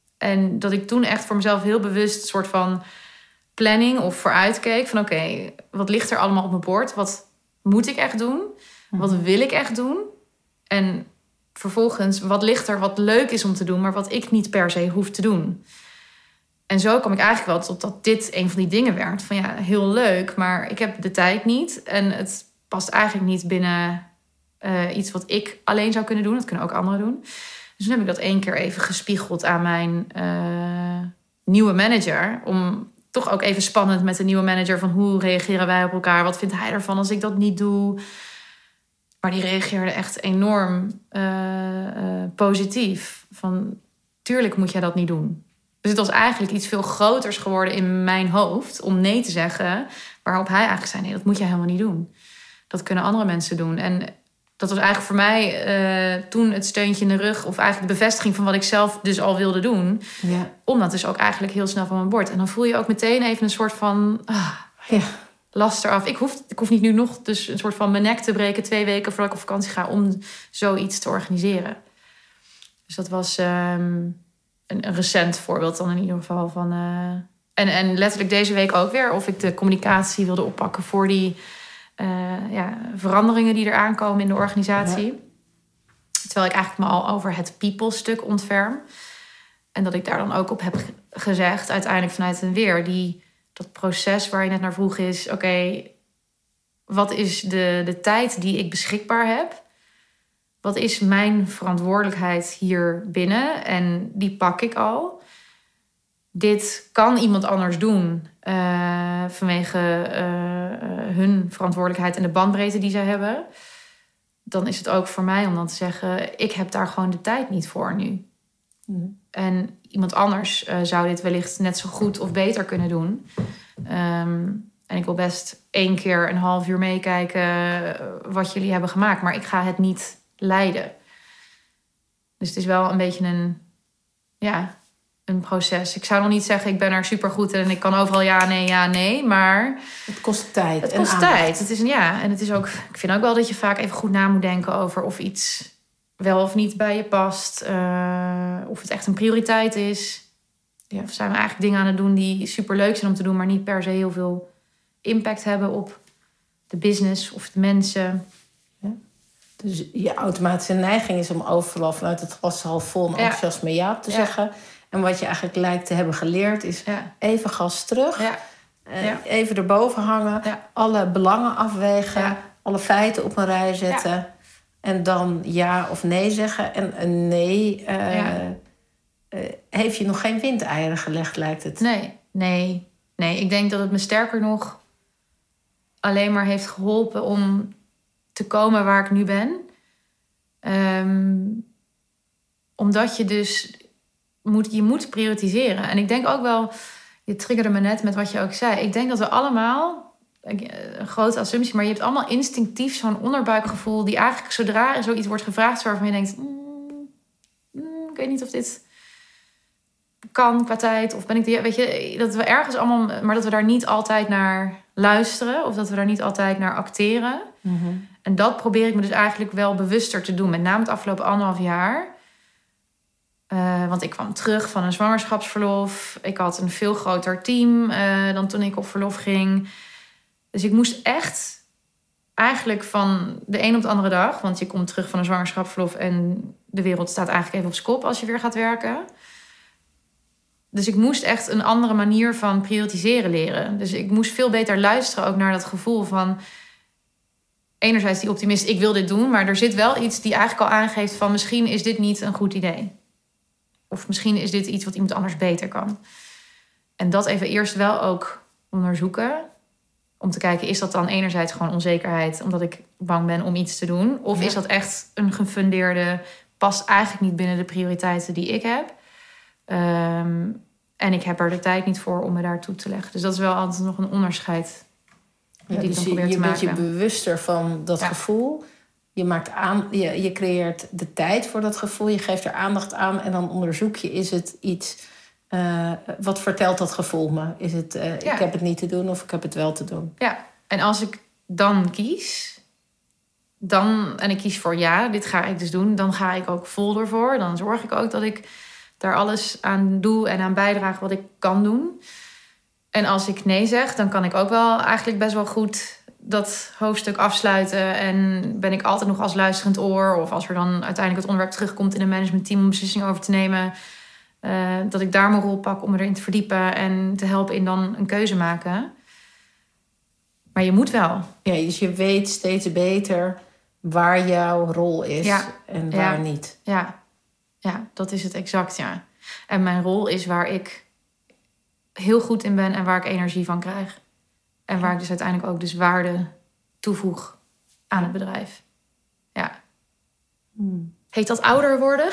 En dat ik toen echt voor mezelf heel bewust... een soort van planning of vooruitkeek van... oké, okay, wat ligt er allemaal op mijn bord? Wat moet ik echt doen? Wat wil ik echt doen? En... vervolgens, wat ligt er wat leuk is om te doen... maar wat ik niet per se hoef te doen. En zo kwam ik eigenlijk wel tot dat dit een van die dingen werd. Van ja, heel leuk, maar ik heb de tijd niet. En het past eigenlijk niet binnen uh, iets wat ik alleen zou kunnen doen. Dat kunnen ook anderen doen. Dus toen heb ik dat één keer even gespiegeld aan mijn uh, nieuwe manager. Om toch ook even spannend met de nieuwe manager... van hoe reageren wij op elkaar? Wat vindt hij ervan als ik dat niet doe? Maar die reageerde echt enorm uh, uh, positief. Van, tuurlijk moet jij dat niet doen. Dus het was eigenlijk iets veel groters geworden in mijn hoofd... om nee te zeggen, waarop hij eigenlijk zei... nee, dat moet jij helemaal niet doen. Dat kunnen andere mensen doen. En dat was eigenlijk voor mij uh, toen het steuntje in de rug... of eigenlijk de bevestiging van wat ik zelf dus al wilde doen. Ja. Om dat dus ook eigenlijk heel snel van mijn bord. En dan voel je ook meteen even een soort van... Ah, ja. last eraf. Ik hoef, ik hoef niet nu nog dus een soort van mijn nek te breken... twee weken voordat ik op vakantie ga... om zoiets te organiseren. Dus dat was um, een, een recent voorbeeld dan in ieder geval. Van, uh, en, en letterlijk deze week ook weer... of ik de communicatie wilde oppakken... voor die uh, ja, veranderingen die er aankomen in de organisatie. Ja. Terwijl ik eigenlijk me al over het people-stuk ontferm. En dat ik daar dan ook op heb gezegd... uiteindelijk vanuit een weer... die dat proces waar je net naar vroeg is... oké, okay, wat is de, de tijd die ik beschikbaar heb? Wat is mijn verantwoordelijkheid hier binnen? En die pak ik al. Dit kan iemand anders doen... Uh, vanwege uh, uh, hun verantwoordelijkheid en de bandbreedte die zij hebben. Dan is het ook voor mij om dan te zeggen... ik heb daar gewoon de tijd niet voor nu. Mm. En iemand anders uh, zou dit wellicht net zo goed of beter kunnen doen. Um, en ik wil best één keer een half uur meekijken wat jullie hebben gemaakt. Maar ik ga het niet leiden. Dus het is wel een beetje een, ja, een proces. Ik zou nog niet zeggen, ik ben er supergoed in en ik kan overal ja, nee, ja, nee. Maar het kost tijd. Het kost tijd. Het is een, ja, en het is ook, ik vind ook wel dat je vaak even goed na moet denken over of iets wel of niet bij je past. Uh, of het echt een prioriteit is. Ja, of zijn we eigenlijk dingen aan het doen die superleuk zijn om te doen... maar niet per se heel veel impact hebben op de business of de mensen. Ja. Dus je automatische neiging is om overal vanuit het glas half vol... en enthousiasme ja te ja. zeggen. En wat je eigenlijk lijkt te hebben geleerd is ja. even gas terug. Ja. Uh, ja. Even erboven hangen. Ja. Alle belangen afwegen. Ja. Alle feiten op een rij zetten. Ja. En dan ja of nee zeggen. En een nee... Uh, ja. Uh, heeft je nog geen windeieren gelegd, lijkt het? Nee, nee, nee. Ik denk dat het me sterker nog alleen maar heeft geholpen om te komen waar ik nu ben. Um, omdat je dus moet, je moet prioritiseren. En ik denk ook wel, je triggerde me net met wat je ook zei. Ik denk dat we allemaal, een grote assumptie, maar je hebt allemaal instinctief zo'n onderbuikgevoel die eigenlijk zodra er zoiets wordt gevraagd waarvan je denkt, mm, mm, ik weet niet of dit kan qua tijd, of ben ik die, weet je, dat we ergens allemaal, maar dat we daar niet altijd naar luisteren of dat we daar niet altijd naar acteren. Mm-hmm. En dat probeer ik me dus eigenlijk wel bewuster te doen, met name het afgelopen anderhalf jaar. Uh, want ik kwam terug van een zwangerschapsverlof. Ik had een veel groter team uh, dan toen ik op verlof ging. Dus ik moest echt eigenlijk van de een op de andere dag, want je komt terug van een zwangerschapsverlof en de wereld staat eigenlijk even op z'n kop als je weer gaat werken. Dus ik moest echt een andere manier van prioritiseren leren. Dus ik moest veel beter luisteren ook naar dat gevoel van, enerzijds die optimist, ik wil dit doen, maar er zit wel iets die eigenlijk al aangeeft van, misschien is dit niet een goed idee. Of misschien is dit iets wat iemand anders beter kan. En dat even eerst wel ook onderzoeken. Om te kijken, is dat dan enerzijds gewoon onzekerheid, omdat ik bang ben om iets te doen? Of ja. is dat echt een gefundeerde, past eigenlijk niet binnen de prioriteiten die ik heb? Um, en ik heb er de tijd niet voor om me daartoe te leggen. Dus dat is wel altijd nog een onderscheid. Ja, die dus ik dan probeer je, te je bent je bewuster van dat ja. gevoel. Je, maakt aan, je, je creëert de tijd voor dat gevoel. Je geeft er aandacht aan. En dan onderzoek je, is het iets, Uh, wat vertelt dat gevoel me? Is het, uh, ja. ik heb het niet te doen of ik heb het wel te doen? Ja, en als ik dan kies, dan, en ik kies voor ja, dit ga ik dus doen, dan ga ik ook vol ervoor. Dan zorg ik ook dat ik daar alles aan doe en aan bijdraag wat ik kan doen. En als ik nee zeg, dan kan ik ook wel eigenlijk best wel goed dat hoofdstuk afsluiten. En ben ik altijd nog als luisterend oor. Of als er dan uiteindelijk het onderwerp terugkomt in een managementteam om beslissingen over te nemen, Uh, dat ik daar mijn rol pak om me erin te verdiepen en te helpen in dan een keuze maken. Maar je moet wel. Ja, dus je weet steeds beter waar jouw rol is ja. en waar ja. niet. Ja. ja, dat is het exact, ja. En mijn rol is waar ik heel goed in ben en waar ik energie van krijg. En waar ik dus uiteindelijk ook dus waarde toevoeg aan het bedrijf. Ja. Hmm. Heet dat ouder worden?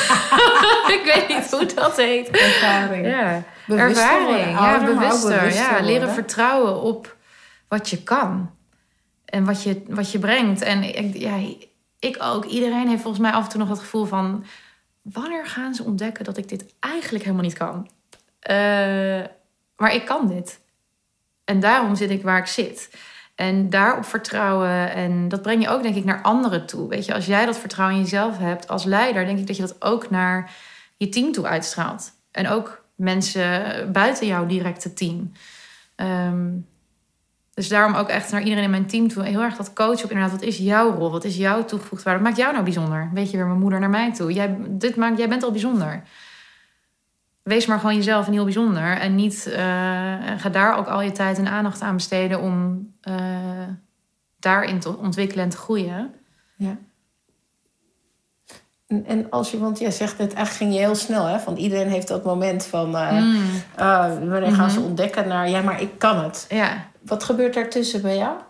Ik weet niet hoe dat heet. Ervaring. Ja. Bewuster Ervaring. Worden, ja, ouder, bewuster. bewuster ja, leren worden. vertrouwen op wat je kan. En wat je, wat je brengt. En ik, ja, ik ook. Iedereen heeft volgens mij af en toe nog het gevoel van, wanneer gaan ze ontdekken dat ik dit eigenlijk helemaal niet kan? Uh, maar ik kan dit. En daarom zit ik waar ik zit. En daarop vertrouwen. En dat breng je ook, denk ik, naar anderen toe. Weet je, als jij dat vertrouwen in jezelf hebt als leider, denk ik dat je dat ook naar je team toe uitstraalt. En ook mensen buiten jouw directe team. Um, dus daarom ook echt naar iedereen in mijn team toe heel erg dat coachen op inderdaad, wat is jouw rol? Wat is jouw toegevoegde waarde? Wat maakt jou nou bijzonder? Weet je weer, mijn moeder naar mij toe. Jij, dit maakt, jij bent al bijzonder. Wees maar gewoon jezelf en heel bijzonder. En niet, uh, ga daar ook al je tijd en aandacht aan besteden om uh, daarin te ontwikkelen en te groeien. Ja. En, en als je, want jij zegt net, eigenlijk ging je heel snel, hè? Van iedereen heeft dat moment van, uh, mm. uh, wanneer gaan mm-hmm. ze ontdekken naar, ja, maar ik kan het. Ja. Wat gebeurt daartussen bij jou?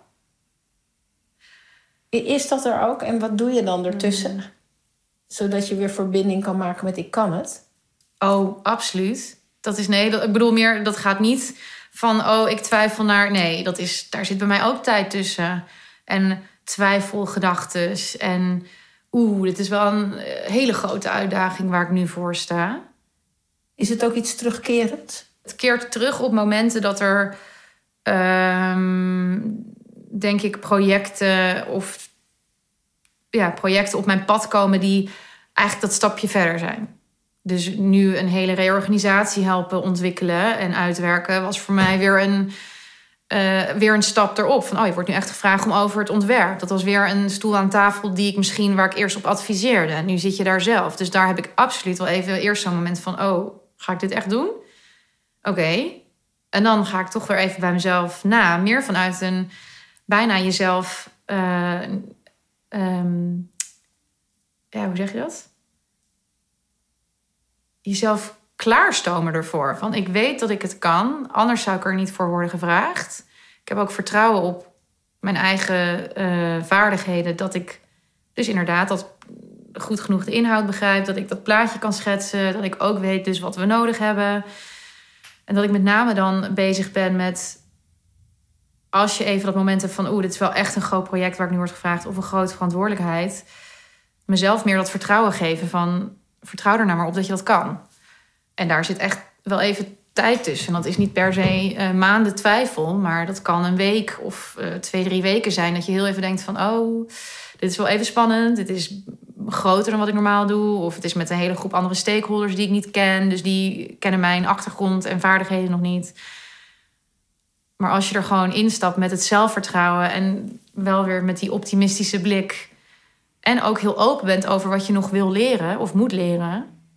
Is dat er ook? En wat doe je dan ertussen? Mm. Zodat je weer verbinding kan maken met ik kan het? Oh, absoluut. Dat is nee, dat, ik bedoel meer, dat gaat niet van, oh, ik twijfel naar, nee, dat is, daar zit bij mij ook tijd tussen. En twijfelgedachtes en oeh, dit is wel een hele grote uitdaging waar ik nu voor sta. Is het ook iets terugkerend? Het keert terug op momenten dat er, um, denk ik, projecten of ja, projecten op mijn pad komen die eigenlijk dat stapje verder zijn. Dus nu een hele reorganisatie helpen ontwikkelen en uitwerken was voor mij weer een, uh, weer een stap erop. Van, oh, je wordt nu echt gevraagd om over het ontwerp. Dat was weer een stoel aan tafel die ik misschien waar ik eerst op adviseerde. En nu zit je daar zelf. Dus daar heb ik absoluut wel even eerst zo'n moment van, oh, ga ik dit echt doen? Oké. Okay. En dan ga ik toch weer even bij mezelf na. Meer vanuit een bijna jezelf, uh, um, ja, hoe zeg je dat? Jezelf klaarstomen ervoor. Van, ik weet dat ik het kan. Anders zou ik er niet voor worden gevraagd. Ik heb ook vertrouwen op mijn eigen uh, vaardigheden. Dat ik dus inderdaad dat goed genoeg de inhoud begrijp. Dat ik dat plaatje kan schetsen. Dat ik ook weet dus wat we nodig hebben. En dat ik met name dan bezig ben met... als je even dat moment hebt van... oeh, dit is wel echt een groot project waar ik nu word gevraagd... of een grote verantwoordelijkheid... mezelf meer dat vertrouwen geven van... vertrouw er nou maar op dat je dat kan. En daar zit echt wel even tijd tussen. En dat is niet per se uh, maanden twijfel... maar dat kan een week of uh, twee, drie weken zijn... dat je heel even denkt van... oh, dit is wel even spannend. Dit is groter dan wat ik normaal doe. Of het is met een hele groep andere stakeholders die ik niet ken. Dus die kennen mijn achtergrond en vaardigheden nog niet... Maar als je er gewoon instapt met het zelfvertrouwen... en wel weer met die optimistische blik... en ook heel open bent over wat je nog wil leren of moet leren...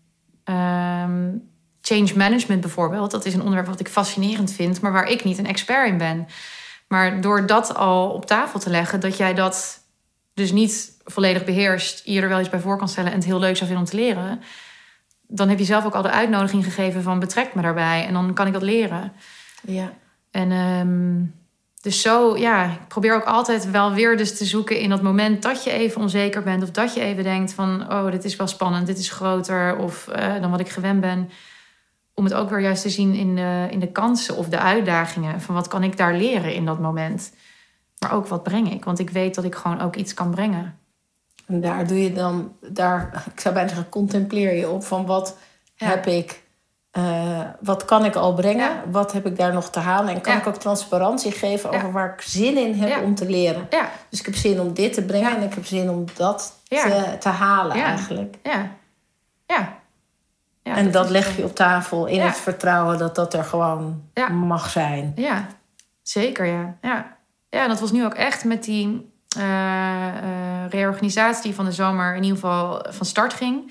Um, change management bijvoorbeeld, dat is een onderwerp wat ik fascinerend vind... maar waar ik niet een expert in ben. Maar door dat al op tafel te leggen... dat jij dat dus niet volledig beheerst... je er wel iets bij voor kan stellen en het heel leuk zou vinden om te leren... dan heb je zelf ook al de uitnodiging gegeven van betrek me daarbij... en dan kan ik dat leren. Ja. En um, dus zo, ja, ik probeer ook altijd wel weer dus te zoeken in dat moment dat je even onzeker bent. Of dat je even denkt van, oh, dit is wel spannend, dit is groter of uh, dan wat ik gewend ben. Om het ook weer juist te zien in de, in de kansen of de uitdagingen. Van wat kan ik daar leren in dat moment? Maar ook wat breng ik? Want ik weet dat ik gewoon ook iets kan brengen. En daar doe je dan, daar, ik zou bijna zeggen, contempleer je op van wat ja. heb ik... Uh, wat kan ik al brengen? Ja. Wat heb ik daar nog te halen? En kan ja. ik ook transparantie geven over ja. waar ik zin in heb ja. om te leren? Ja. Dus ik heb zin om dit te brengen ja. en ik heb zin om dat ja. te, te halen ja. eigenlijk. Ja. Ja. ja en dat, dat leg je op tafel in ja. het vertrouwen dat dat er gewoon ja. mag zijn. Ja, zeker ja. Ja, ja en dat was nu ook echt met die uh, uh, reorganisatie die van de zomer in ieder geval van start ging.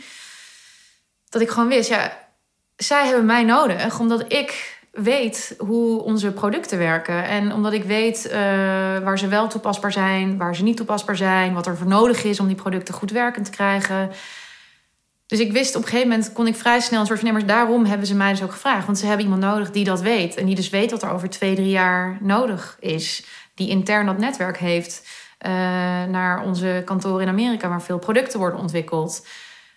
Dat ik gewoon wist, ja... zij hebben mij nodig, omdat ik weet hoe onze producten werken. En omdat ik weet uh, waar ze wel toepasbaar zijn, waar ze niet toepasbaar zijn... wat er voor nodig is om die producten goed werkend te krijgen. Dus ik wist op een gegeven moment, kon ik vrij snel een soort van... nee, maar daarom hebben ze mij dus ook gevraagd. Want ze hebben iemand nodig die dat weet. En die dus weet wat er over twee, drie jaar nodig is. Die intern dat netwerk heeft uh, naar onze kantoren in Amerika... waar veel producten worden ontwikkeld...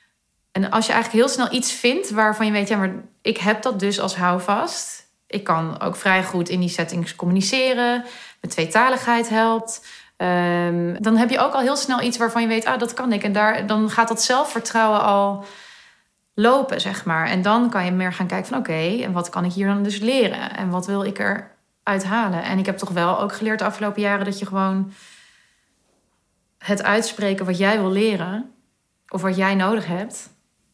En als je eigenlijk heel snel iets vindt waarvan je weet... ja, maar ik heb dat dus als houvast. Ik kan ook vrij goed in die settings communiceren. Mijn tweetaligheid helpt. Um, dan heb je ook al heel snel iets waarvan je weet... ah, dat kan ik. En daar, dan gaat dat zelfvertrouwen al lopen, zeg maar. En dan kan je meer gaan kijken van... oké, okay, en wat kan ik hier dan dus leren? En wat wil ik eruit halen? En ik heb toch wel ook geleerd de afgelopen jaren... dat je gewoon het uitspreken wat jij wil leren... of wat jij nodig hebt...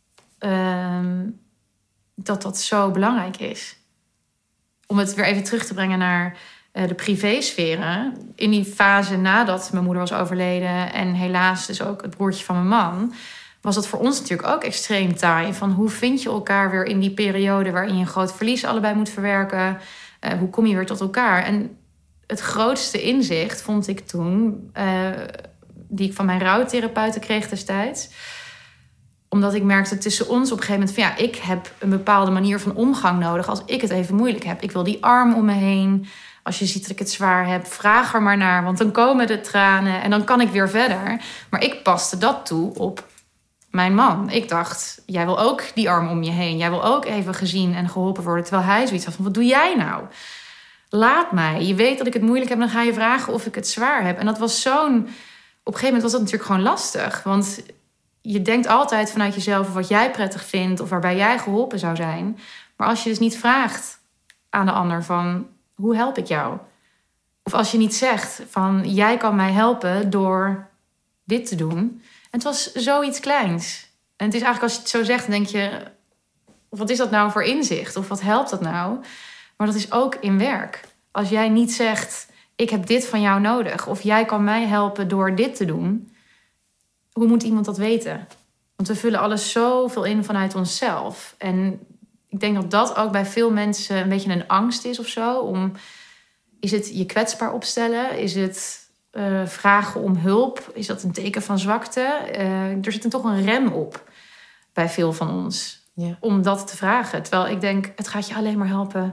Um, dat dat zo belangrijk is. Om het weer even terug te brengen naar uh, de privésferen. In die fase nadat mijn moeder was overleden... en helaas dus ook het broertje van mijn man... was dat voor ons natuurlijk ook extreem taai. Van hoe vind je elkaar weer in die periode... waarin je een groot verlies allebei moet verwerken? Uh, hoe kom je weer tot elkaar? En het grootste inzicht vond ik toen... Uh, die ik van mijn rouwtherapeuten kreeg destijds... omdat ik merkte tussen ons op een gegeven moment... van ja, ik heb een bepaalde manier van omgang nodig... als ik het even moeilijk heb. Ik wil die arm om me heen. Als je ziet dat ik het zwaar heb, vraag er maar naar. Want dan komen de tranen en dan kan ik weer verder. Maar ik paste dat toe op mijn man. Ik dacht, jij wil ook die arm om je heen. Jij wil ook even gezien en geholpen worden. Terwijl hij zoiets had van, wat doe jij nou? Laat mij. Je weet dat ik het moeilijk heb, dan ga je vragen of ik het zwaar heb. En dat was zo'n... Op een gegeven moment was dat natuurlijk gewoon lastig. Want... je denkt altijd vanuit jezelf of wat jij prettig vindt... of waarbij jij geholpen zou zijn. Maar als je dus niet vraagt aan de ander van... hoe help ik jou? Of als je niet zegt van... jij kan mij helpen door dit te doen. En het was zoiets kleins. En het is eigenlijk als je het zo zegt, dan denk je... wat is dat nou voor inzicht? Of wat helpt dat nou? Maar dat is ook in werk. Als jij niet zegt... ik heb dit van jou nodig. Of jij kan mij helpen door dit te doen... hoe moet iemand dat weten? Want we vullen alles zoveel in vanuit onszelf. En ik denk dat dat ook bij veel mensen een beetje een angst is of zo. Om, is het je kwetsbaar opstellen? Is het uh, vragen om hulp? Is dat een teken van zwakte? Uh, er zit er toch een rem op bij veel van ons. Ja. Om dat te vragen. Terwijl ik denk, het gaat je alleen maar helpen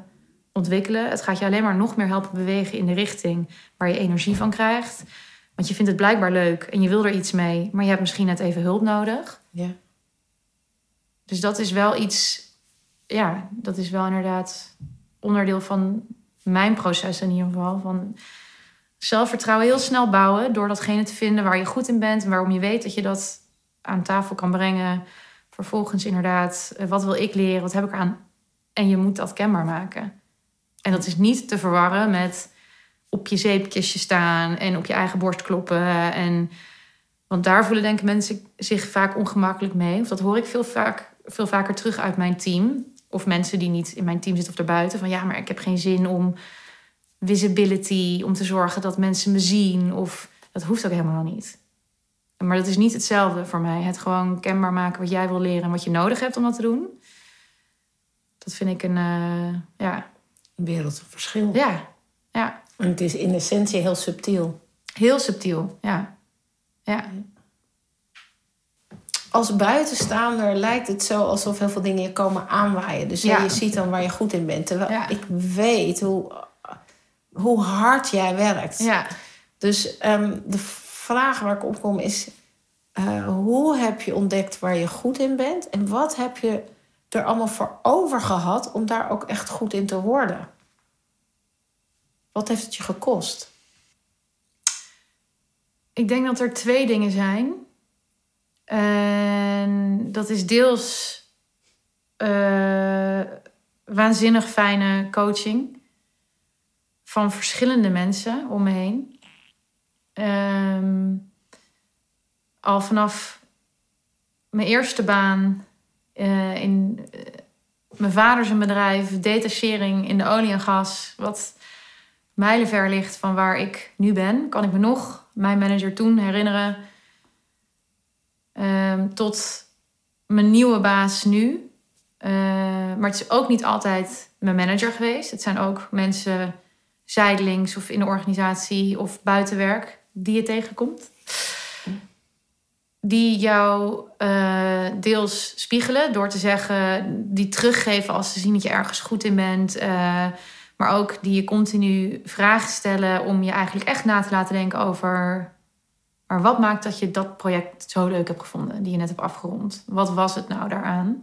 ontwikkelen. Het gaat je alleen maar nog meer helpen bewegen in de richting waar je energie van krijgt. Want je vindt het blijkbaar leuk en je wil er iets mee, maar je hebt misschien net even hulp nodig. Ja. Dus dat is wel iets, ja, dat is wel inderdaad onderdeel van mijn proces in ieder geval. Van zelfvertrouwen heel snel bouwen door datgene te vinden waar je goed in bent en waarom je weet dat je dat aan tafel kan brengen. Vervolgens inderdaad, wat wil ik leren, wat heb ik eraan? En je moet dat kenbaar maken. En dat is niet te verwarren met op je zeepkistje staan en op je eigen borst kloppen. En, want daar voelen denk ik mensen zich vaak ongemakkelijk mee. Of dat hoor ik veel, vaak, veel vaker terug uit mijn team. Of mensen die niet in mijn team zitten of daarbuiten. Van ja, maar ik heb geen zin om visibility, om te zorgen dat mensen me zien. Of dat hoeft ook helemaal niet. Maar dat is niet hetzelfde voor mij. Het gewoon kenbaar maken wat jij wil leren en wat je nodig hebt om dat te doen. Dat vind ik een, uh, ja... Een wereldverschil. Ja, ja. En het is in essentie heel subtiel. Heel subtiel, ja. Ja. Als buitenstaander lijkt het zo alsof heel veel dingen je komen aanwaaien. Dus ja. je ziet dan waar je goed in bent. Terwijl ja. ik weet hoe, hoe hard jij werkt. Ja. Dus um, de vraag waar ik op kom is... Uh, hoe heb je ontdekt waar je goed in bent? En wat heb je er allemaal voor over gehad om daar ook echt goed in te worden? Wat heeft het je gekost? Ik denk dat er twee dingen zijn. En dat is deels uh, waanzinnig fijne coaching van verschillende mensen om me heen. Um, al vanaf mijn eerste baan uh, in uh, mijn vader zijn bedrijf, detachering in de olie en gas, wat mijlenver ligt van waar ik nu ben, kan ik me nog mijn manager toen herinneren. Um, tot mijn nieuwe baas nu. Uh, maar het is ook niet altijd mijn manager geweest. Het zijn ook mensen zijdelings of in de organisatie of buitenwerk die je tegenkomt. Die jou uh, deels spiegelen door te zeggen, die teruggeven als ze zien dat je ergens goed in bent. Uh, maar ook die je continu vragen stellen om je eigenlijk echt na te laten denken over... Maar wat maakt dat je dat project zo leuk hebt gevonden, die je net hebt afgerond? Wat was het nou daaraan?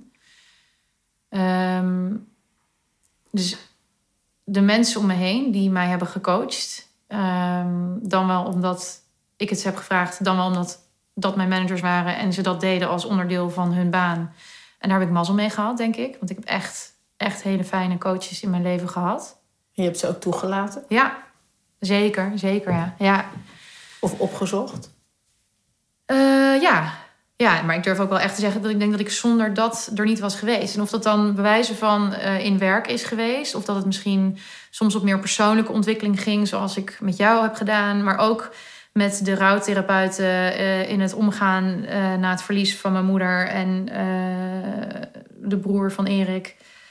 Um, dus de mensen om me heen die mij hebben gecoacht, um, dan wel omdat ik het ze heb gevraagd, dan wel omdat dat mijn managers waren en ze dat deden als onderdeel van hun baan. En daar heb ik mazzel mee gehad, denk ik. Want ik heb echt, echt hele fijne coaches in mijn leven gehad. Je hebt ze ook toegelaten? Ja, zeker, zeker, ja. ja. Of opgezocht? Uh, ja. ja, maar ik durf ook wel echt te zeggen dat ik denk dat ik zonder dat er niet was geweest. En of dat dan bewijzen van uh, in werk is geweest, of dat het misschien soms op meer persoonlijke ontwikkeling ging, zoals ik met jou heb gedaan, maar ook met de rouwtherapeuten uh, in het omgaan uh, na het verlies van mijn moeder en uh, de broer van Erik.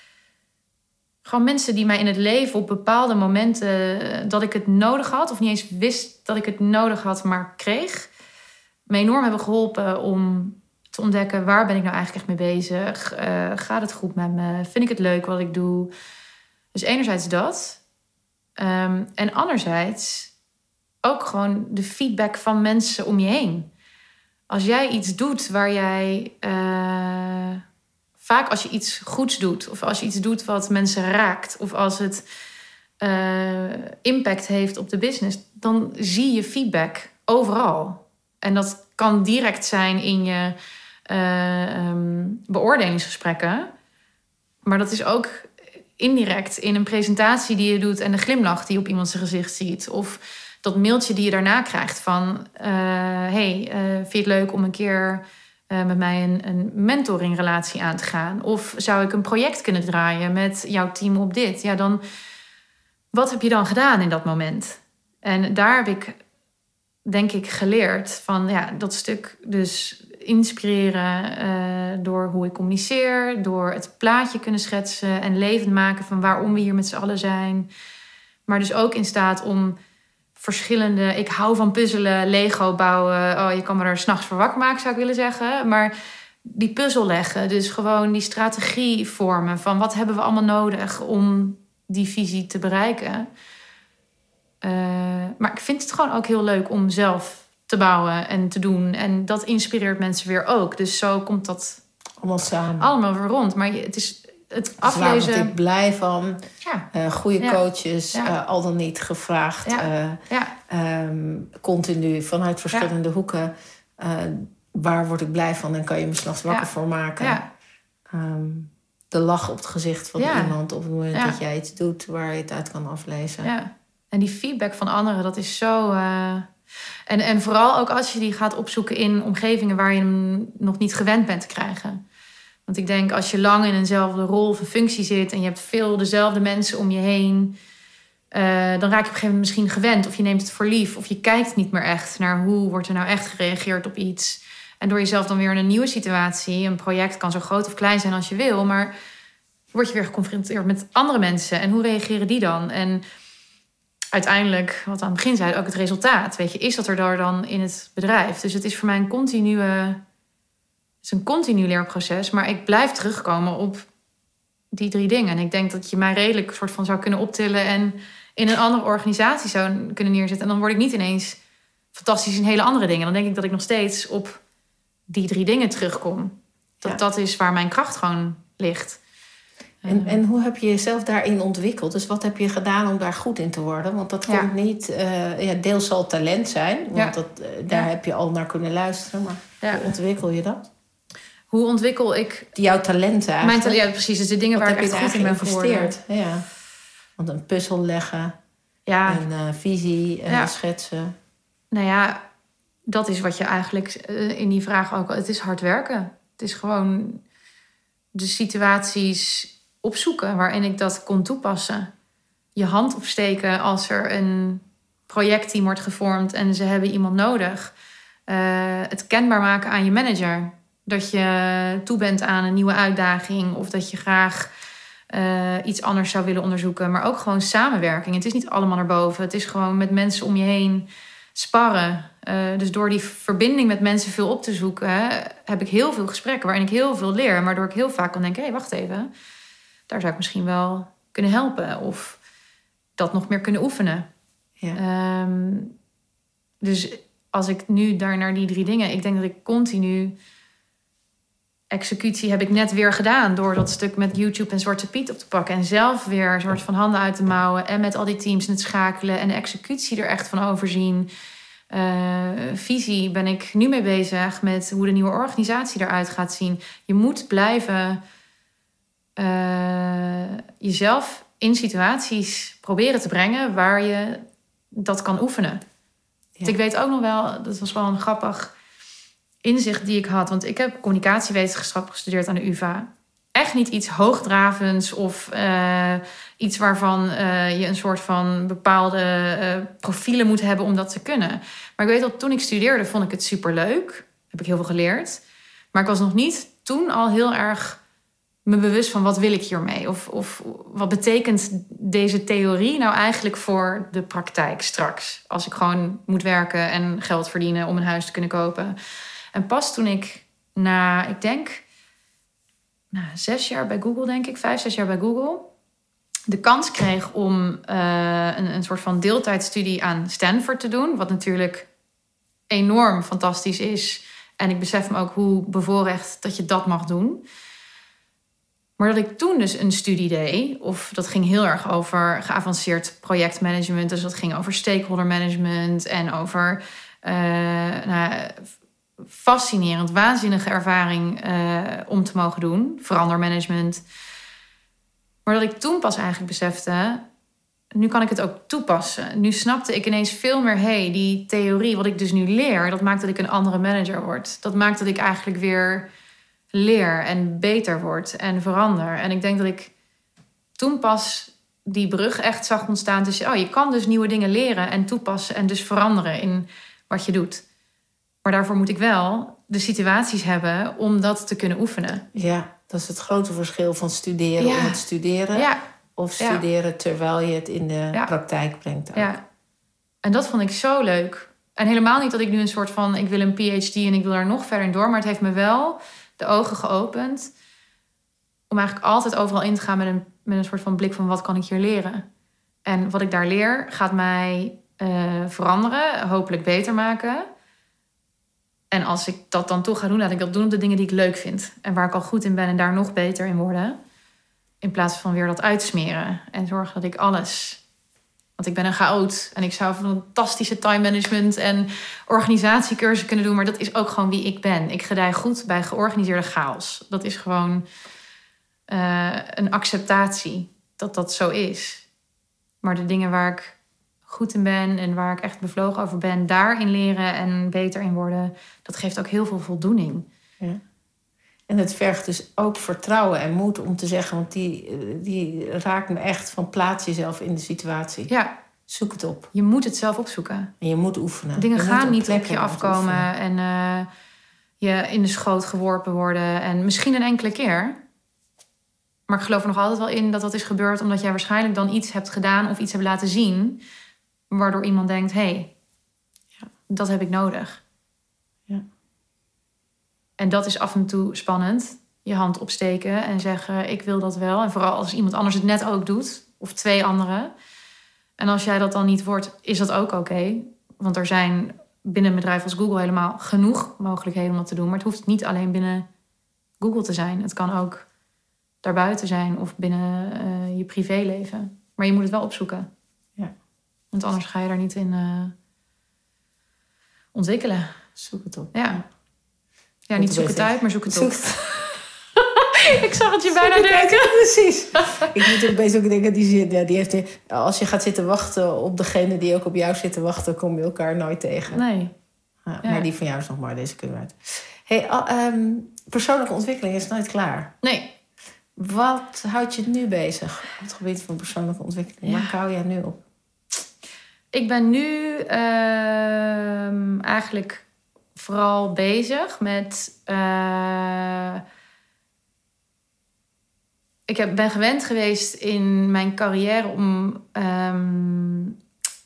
Gewoon mensen die mij in het leven op bepaalde momenten dat ik het nodig had, of niet eens wist dat ik het nodig had, maar kreeg, me enorm hebben geholpen om te ontdekken, waar ben ik nou eigenlijk echt mee bezig? Uh, gaat het goed met me? Vind ik het leuk wat ik doe? Dus enerzijds dat. Um, en anderzijds ook gewoon de feedback van mensen om je heen. Als jij iets doet waar jij... Uh, vaak als je iets goeds doet, of als je iets doet wat mensen raakt, of als het uh, impact heeft op de business, dan zie je feedback overal. En dat kan direct zijn in je uh, um, beoordelingsgesprekken. Maar dat is ook indirect in een presentatie die je doet en de glimlach die je op iemand zijn gezicht ziet. Of dat mailtje die je daarna krijgt van... Uh, hey, uh, vind je het leuk om een keer uh, met mij een, een mentoringrelatie aan te gaan? Of zou ik een project kunnen draaien met jouw team op dit? Ja, dan... Wat heb je dan gedaan in dat moment? En daar heb ik... denk ik, geleerd van ja, dat stuk dus inspireren uh, door hoe ik communiceer, door het plaatje kunnen schetsen en levend maken van waarom we hier met z'n allen zijn. Maar dus ook in staat om verschillende... Ik hou van puzzelen, Lego bouwen. Oh, je kan me er 's nachts voor wakker maken, zou ik willen zeggen. Maar die puzzel leggen, dus gewoon die strategie vormen van wat hebben we allemaal nodig om die visie te bereiken. Uh, maar ik vind het gewoon ook heel leuk om zelf te bouwen en te doen. En dat inspireert mensen weer ook. Dus zo komt dat allemaal samen. Allemaal weer rond. Maar het is het aflezen. Dus waar word ik blij van. Ja. Uh, goede ja. coaches, ja. uh, al dan niet gevraagd. Ja. Uh, ja. Um, continu vanuit verschillende ja. hoeken. Uh, waar word ik blij van en kan je me 's nachts wakker ja. voor maken. Ja. Um, de lach op het gezicht van ja. iemand op het moment ja. dat jij iets doet waar je het uit kan aflezen. Ja. En die feedback van anderen, dat is zo... Uh... En, en vooral ook als je die gaat opzoeken in omgevingen waar je hem nog niet gewend bent te krijgen. Want ik denk, als je lang in eenzelfde rol of functie zit en je hebt veel dezelfde mensen om je heen, uh, dan raak je op een gegeven moment misschien gewend. Of je neemt het voor lief. Of je kijkt niet meer echt naar hoe wordt er nou echt gereageerd op iets. En door jezelf dan weer in een nieuwe situatie, een project kan zo groot of klein zijn als je wil, maar word je weer geconfronteerd met andere mensen. En hoe reageren die dan? En uiteindelijk, wat aan het begin zei, ook het resultaat. Weet je, is dat er daar dan in het bedrijf? Dus het is voor mij een continue, het is een continu leerproces. Maar ik blijf terugkomen op die drie dingen. En ik denk dat je mij redelijk soort van zou kunnen optillen en in een andere organisatie zou kunnen neerzetten. En dan word ik niet ineens fantastisch in hele andere dingen. Dan denk ik dat ik nog steeds op die drie dingen terugkom. Dat ja. dat is waar mijn kracht gewoon ligt. En, en hoe heb je jezelf daarin ontwikkeld? Dus wat heb je gedaan om daar goed in te worden? Want dat komt ja. niet... Uh, ja, deels zal talent zijn. Want ja. dat, uh, daar ja. heb je al naar kunnen luisteren. Maar ja. hoe ontwikkel je dat? Hoe ontwikkel ik... Jouw talenten eigenlijk. Mijn talent, ja, precies. Dus de dingen wat waar ik echt goed in ben geïnvesteerd. Ja. Want een puzzel leggen. Ja. En uh, visie uh, ja. schetsen. Nou ja, dat is wat je eigenlijk uh, in die vraag ook... Het is hard werken. Het is gewoon de situaties opzoeken waarin ik dat kon toepassen. Je hand opsteken als er een projectteam wordt gevormd en ze hebben iemand nodig. Uh, het kenbaar maken aan je manager. Dat je toe bent aan een nieuwe uitdaging of dat je graag uh, iets anders zou willen onderzoeken. Maar ook gewoon samenwerking. Het is niet allemaal naar boven. Het is gewoon met mensen om je heen sparren. Uh, dus door die verbinding met mensen veel op te zoeken, hè, heb ik heel veel gesprekken waarin ik heel veel leer. Waardoor ik heel vaak kan denken, hé, hey, wacht even. Daar zou ik misschien wel kunnen helpen. Of dat nog meer kunnen oefenen. Ja. Um, dus als ik nu daar naar die drie dingen... Ik denk dat ik continu... Executie heb ik net weer gedaan... door dat stuk met YouTube en Zwarte Piet op te pakken. En zelf weer een soort van handen uit te mouwen. En met al die teams in het schakelen. En de executie er echt van overzien. Uh, visie ben ik nu mee bezig... met hoe de nieuwe organisatie eruit gaat zien. Je moet blijven... Uh, jezelf in situaties proberen te brengen waar je dat kan oefenen. Ja. Ik weet ook nog wel, dat was wel een grappig inzicht die ik had. Want ik heb communicatiewetenschap gestudeerd aan de U vA. Echt niet iets hoogdravends of uh, iets waarvan uh, je een soort van bepaalde uh, profielen moet hebben om dat te kunnen. Maar ik weet dat toen ik studeerde vond ik het superleuk. Heb ik heel veel geleerd. Maar ik was nog niet toen al heel erg me bewust van wat wil ik hiermee? Of, of wat betekent deze theorie nou eigenlijk voor de praktijk straks? Als ik gewoon moet werken en geld verdienen om een huis te kunnen kopen. En pas toen ik na, ik denk, na zes jaar bij Google, denk ik, vijf, zes jaar bij Google, de kans kreeg om uh, een, een soort van deeltijdstudie aan Stanford te doen. Wat natuurlijk enorm fantastisch is. En ik besef me ook hoe bevoorrecht dat je dat mag doen. Maar dat ik toen dus een studie deed, of dat ging heel erg over geavanceerd projectmanagement. Dus dat ging over stakeholder management en over uh, nou, fascinerend, waanzinnige ervaring uh, om te mogen doen. Verandermanagement. Maar dat ik toen pas eigenlijk besefte, nu kan ik het ook toepassen. Nu snapte ik ineens veel meer, hey, die theorie, wat ik dus nu leer, dat maakt dat ik een andere manager word. Dat maakt dat ik eigenlijk weer leer en beter word en verander. En ik denk dat ik toen pas die brug echt zag ontstaan tussen, oh, je kan dus nieuwe dingen leren en toepassen en dus veranderen in wat je doet. Maar daarvoor moet ik wel de situaties hebben om dat te kunnen oefenen. Ja, dat is het grote verschil van studeren ja. om het studeren. Ja. Of studeren ja. terwijl je het in de ja. praktijk brengt. Ook. Ja. En dat vond ik zo leuk. En helemaal niet dat ik nu een soort van, ik wil een P H D en ik wil daar nog verder in door. Maar het heeft me wel de ogen geopend om eigenlijk altijd overal in te gaan met een met een soort van blik van wat kan ik hier leren. En wat ik daar leer gaat mij uh, veranderen, hopelijk beter maken. En als ik dat dan toch ga doen, laat ik dat doen op de dingen die ik leuk vind. En waar ik al goed in ben en daar nog beter in worden. In plaats van weer dat uitsmeren. En zorgen dat ik alles... Want ik ben een chaot en ik zou fantastische time management en organisatiecursussen kunnen doen. Maar dat is ook gewoon wie ik ben. Ik gedij goed bij georganiseerde chaos. Dat is gewoon uh, een acceptatie dat dat zo is. Maar de dingen waar ik goed in ben en waar ik echt bevlogen over ben, daarin leren en beter in worden, dat geeft ook heel veel voldoening. Ja. En het vergt dus ook vertrouwen en moed om te zeggen, want die, die raakt me echt van plaats jezelf in de situatie. Ja. Zoek het op. Je moet het zelf opzoeken. En je moet oefenen. Dingen je gaan niet op je afkomen en uh, je in de schoot geworpen worden. En misschien een enkele keer. Maar ik geloof er nog altijd wel in dat dat is gebeurd omdat jij waarschijnlijk dan iets hebt gedaan of iets hebt laten zien, waardoor iemand denkt, hé, hey, ja, dat heb ik nodig. Ja. En dat is af en toe spannend. Je hand opsteken en zeggen, ik wil dat wel. En vooral als iemand anders het net ook doet. Of twee anderen. En als jij dat dan niet wordt, is dat ook oké. Okay. Want er zijn binnen een bedrijf als Google helemaal genoeg mogelijkheden om dat te doen. Maar het hoeft niet alleen binnen Google te zijn. Het kan ook daarbuiten zijn of binnen uh, je privéleven. Maar je moet het wel opzoeken. Ja. Want anders ga je daar niet in uh, ontwikkelen. Zoek het op. Ja. Ja, niet zoek het uit, maar zoek het op. Ik zag het je zoek bijna het denken. Uit, precies. Ik moet opeens ook denken, die, die heeft, als je gaat zitten wachten op degene die ook op jou zit te wachten, kom je elkaar nooit tegen. Nee. Ja, Ja. Maar die van jou is nog maar, deze kunnen we uit. Hey, uh, um, persoonlijke ontwikkeling is nooit klaar. Nee. Wat houdt je nu bezig op het gebied van persoonlijke ontwikkeling? Ja. Waar hou jij nu op? Ik ben nu uh, eigenlijk vooral bezig met... Uh, ik heb, ben gewend geweest in mijn carrière om... Um,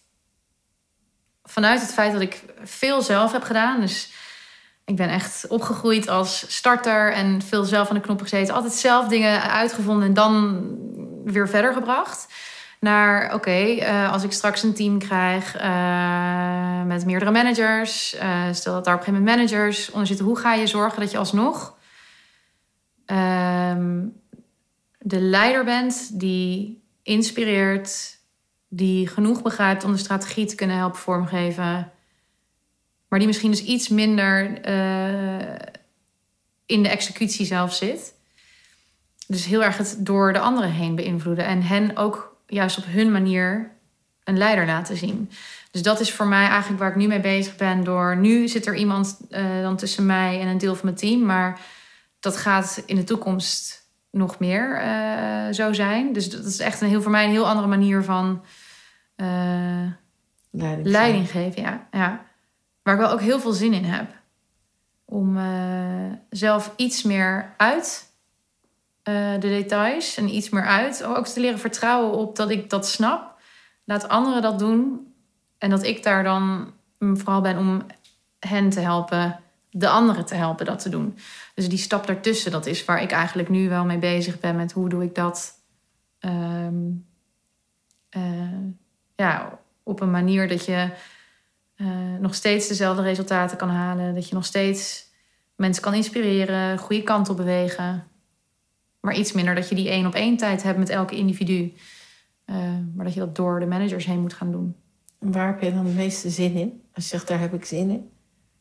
vanuit het feit dat ik veel zelf heb gedaan. Dus ik ben echt opgegroeid als starter en veel zelf aan de knoppen gezeten. Altijd zelf dingen uitgevonden en dan weer verder gebracht. Naar, oké, okay, uh, als ik straks een team krijg uh, met meerdere managers. Uh, stel dat daar op een gegeven moment managers onder zitten. Hoe ga je zorgen dat je alsnog uh, de leider bent die inspireert, die genoeg begrijpt om de strategie te kunnen helpen vormgeven, maar die misschien dus iets minder uh, in de executie zelf zit. Dus heel erg het door de anderen heen beïnvloeden en hen ook juist op hun manier een leider laten zien. Dus dat is voor mij eigenlijk waar ik nu mee bezig ben. Door nu zit er iemand uh, dan tussen mij en een deel van mijn team, maar dat gaat in de toekomst nog meer uh, zo zijn. Dus dat is echt een heel, voor mij een heel andere manier van uh, leiding, leiding geven. Ja, ja. Waar ik wel ook heel veel zin in heb. Om uh, zelf iets meer uit uh, de details en iets meer uit. Om ook te leren vertrouwen op dat ik dat snap. Laat anderen dat doen. En dat ik daar dan vooral ben om hen te helpen, de anderen te helpen dat te doen. Dus die stap daartussen, dat is waar ik eigenlijk nu wel mee bezig ben. Met hoe doe ik dat um, uh, ja, op een manier dat je uh, nog steeds dezelfde resultaten kan halen. Dat je nog steeds mensen kan inspireren, goede kant op bewegen. Maar iets minder dat je die één op één tijd hebt met elke individu. Uh, maar dat je dat door de managers heen moet gaan doen. En waar heb je dan de meeste zin in? Als je zegt, daar heb ik zin in.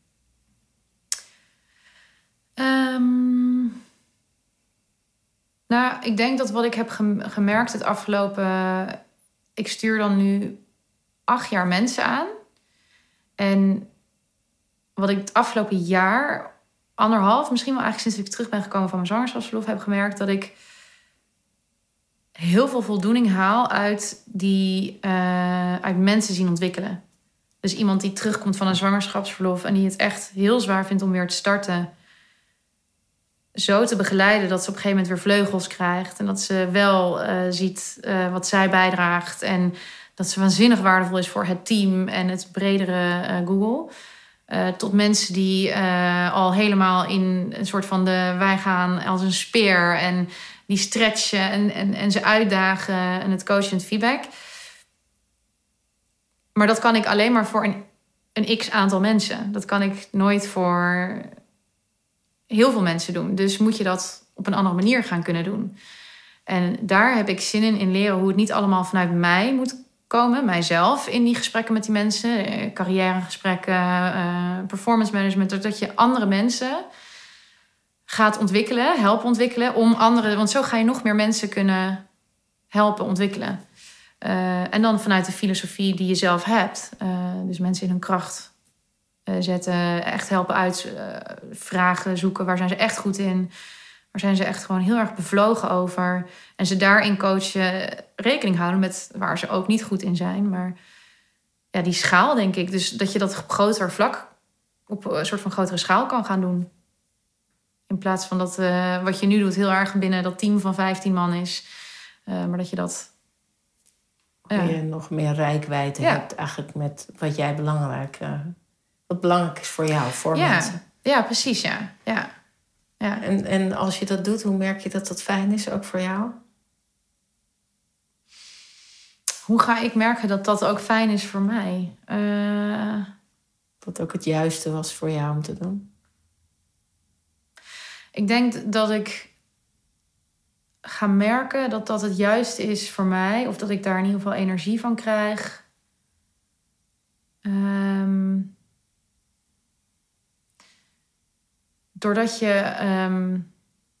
Um, nou, ik denk dat wat ik heb gemerkt het afgelopen... Ik stuur dan nu acht jaar mensen aan. En wat ik het afgelopen jaar, anderhalf, misschien wel eigenlijk sinds ik terug ben gekomen van mijn zwangerschapsverlof, heb gemerkt dat ik heel veel voldoening haal uit, die, uh, uit mensen zien ontwikkelen. Dus iemand die terugkomt van een zwangerschapsverlof en die het echt heel zwaar vindt om weer te starten, zo te begeleiden dat ze op een gegeven moment weer vleugels krijgt. En dat ze wel uh, ziet uh, wat zij bijdraagt. En dat ze waanzinnig waardevol is voor het team en het bredere uh, Google. Uh, tot mensen die uh, al helemaal in een soort van de... wij gaan als een speer en die stretchen en, en, en ze uitdagen en het coachen en het feedback. Maar dat kan ik alleen maar voor een, een x-aantal mensen. Dat kan ik nooit voor heel veel mensen doen. Dus moet je dat op een andere manier gaan kunnen doen. En daar heb ik zin in, in leren hoe het niet allemaal vanuit mij moet komen. Mijzelf in die gesprekken met die mensen. Carrièregesprekken, uh, performance management. Dat je andere mensen gaat ontwikkelen, helpen ontwikkelen. Om andere, want zo ga je nog meer mensen kunnen helpen ontwikkelen. Uh, en dan vanuit de filosofie die je zelf hebt. Uh, dus mensen in hun kracht uh, zetten. Echt helpen uitvragen, uh, zoeken. Waar zijn ze echt goed in? Waar zijn ze echt gewoon heel erg bevlogen over? En ze daarin coachen, rekening houden met waar ze ook niet goed in zijn. Maar ja, die schaal, denk ik. Dus dat je dat op groter vlak, op een soort van grotere schaal kan gaan doen. In plaats van dat uh, wat je nu doet heel erg binnen dat team van vijftien man is. Uh, maar dat je dat... Ja. Je nog meer reikwijdte ja. hebt eigenlijk met wat jij belangrijk... Uh, wat belangrijk is voor jou, voor ja. mensen. Ja, precies, ja. ja. ja. En, en als je dat doet, hoe merk je dat dat fijn is, ook voor jou? Hoe ga ik merken dat dat ook fijn is voor mij? Uh... Wat ook het juiste was voor jou om te doen? Ik denk dat ik ga merken dat dat het juiste is voor mij. Of dat ik daar in ieder geval energie van krijg. Um, doordat je... Um,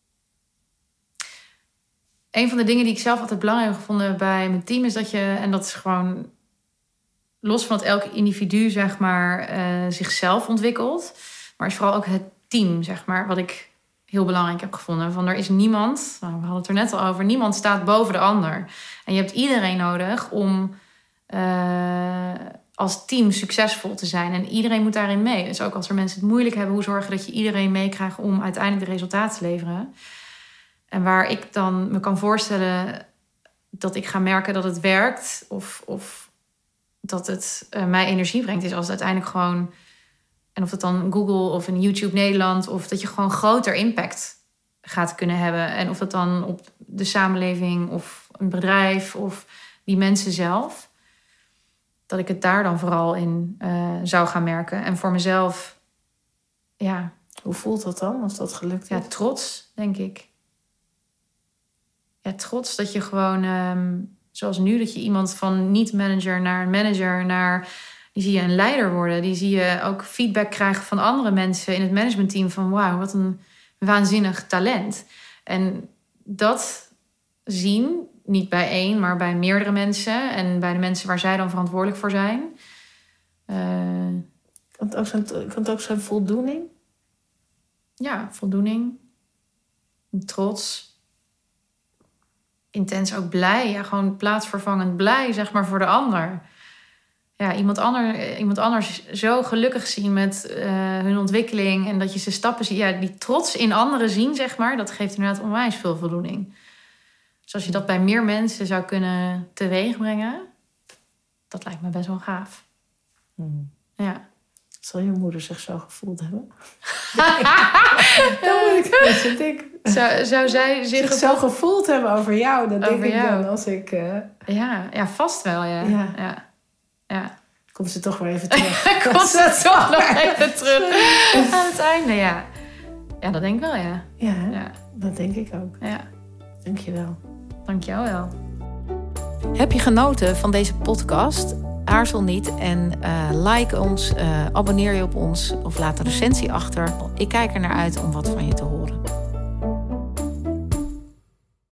een van de dingen die ik zelf altijd belangrijk heb gevonden bij mijn team is dat je... En dat is gewoon los van dat elk individu, zeg maar, uh, zichzelf ontwikkelt. Maar is vooral ook het team, zeg maar, wat ik heel belangrijk heb gevonden. Van er is niemand, nou, we hadden het er net al over, niemand staat boven de ander. En je hebt iedereen nodig om uh, als team succesvol te zijn. En iedereen moet daarin mee. Dus ook als er mensen het moeilijk hebben, hoe zorgen dat je iedereen meekrijgt om uiteindelijk de resultaten te leveren. En waar ik dan me kan voorstellen dat ik ga merken dat het werkt, of, of dat het uh, mij energie brengt, is als het uiteindelijk gewoon... En of het dan Google of in YouTube Nederland... of dat je gewoon groter impact gaat kunnen hebben. En of dat dan op de samenleving of een bedrijf of die mensen zelf. Dat ik het daar dan vooral in uh, zou gaan merken. En voor mezelf, ja... Hoe voelt dat dan als dat gelukt is? Ja, trots, denk ik. Ja, trots dat je gewoon... Um, zoals nu, dat je iemand van niet-manager naar een manager... naar die zie je een leider worden. Die zie je ook feedback krijgen van andere mensen in het managementteam. Van wauw, wat een waanzinnig talent. En dat zien, niet bij één, maar bij meerdere mensen. En bij de mensen waar zij dan verantwoordelijk voor zijn. Uh, kan, het ook zijn, kan het ook zijn voldoening? Ja, voldoening. Trots. Intens ook blij. Ja, gewoon plaatsvervangend blij, zeg maar, voor de ander. Ja, iemand, ander, iemand anders zo gelukkig zien met uh, hun ontwikkeling... en dat je ze stappen ziet. Ja, die trots in anderen zien, zeg maar... dat geeft inderdaad onwijs veel voldoening. Dus als je dat bij meer mensen zou kunnen teweegbrengen... dat lijkt me best wel gaaf. Hmm. Ja. Zal je moeder zich zo gevoeld hebben? Dan moet ik best denken. Zou, zou zij zich, zich zo gevoeld hebben over jou? Dat denk ik jou. dan als ik... Uh... Ja, ja, vast wel, ja. ja. ja. Ja. Komt ze toch weer even terug. Komt ze toch nog even terug. Aan het einde, ja. Ja, dat denk ik wel, ja. Ja, ja. dat denk ik ook. Ja. Dank je wel. Dank jou wel. Heb je genoten van deze podcast? Aarzel niet en uh, like ons, uh, abonneer je op ons of laat een recensie achter. Ik kijk er naar uit om wat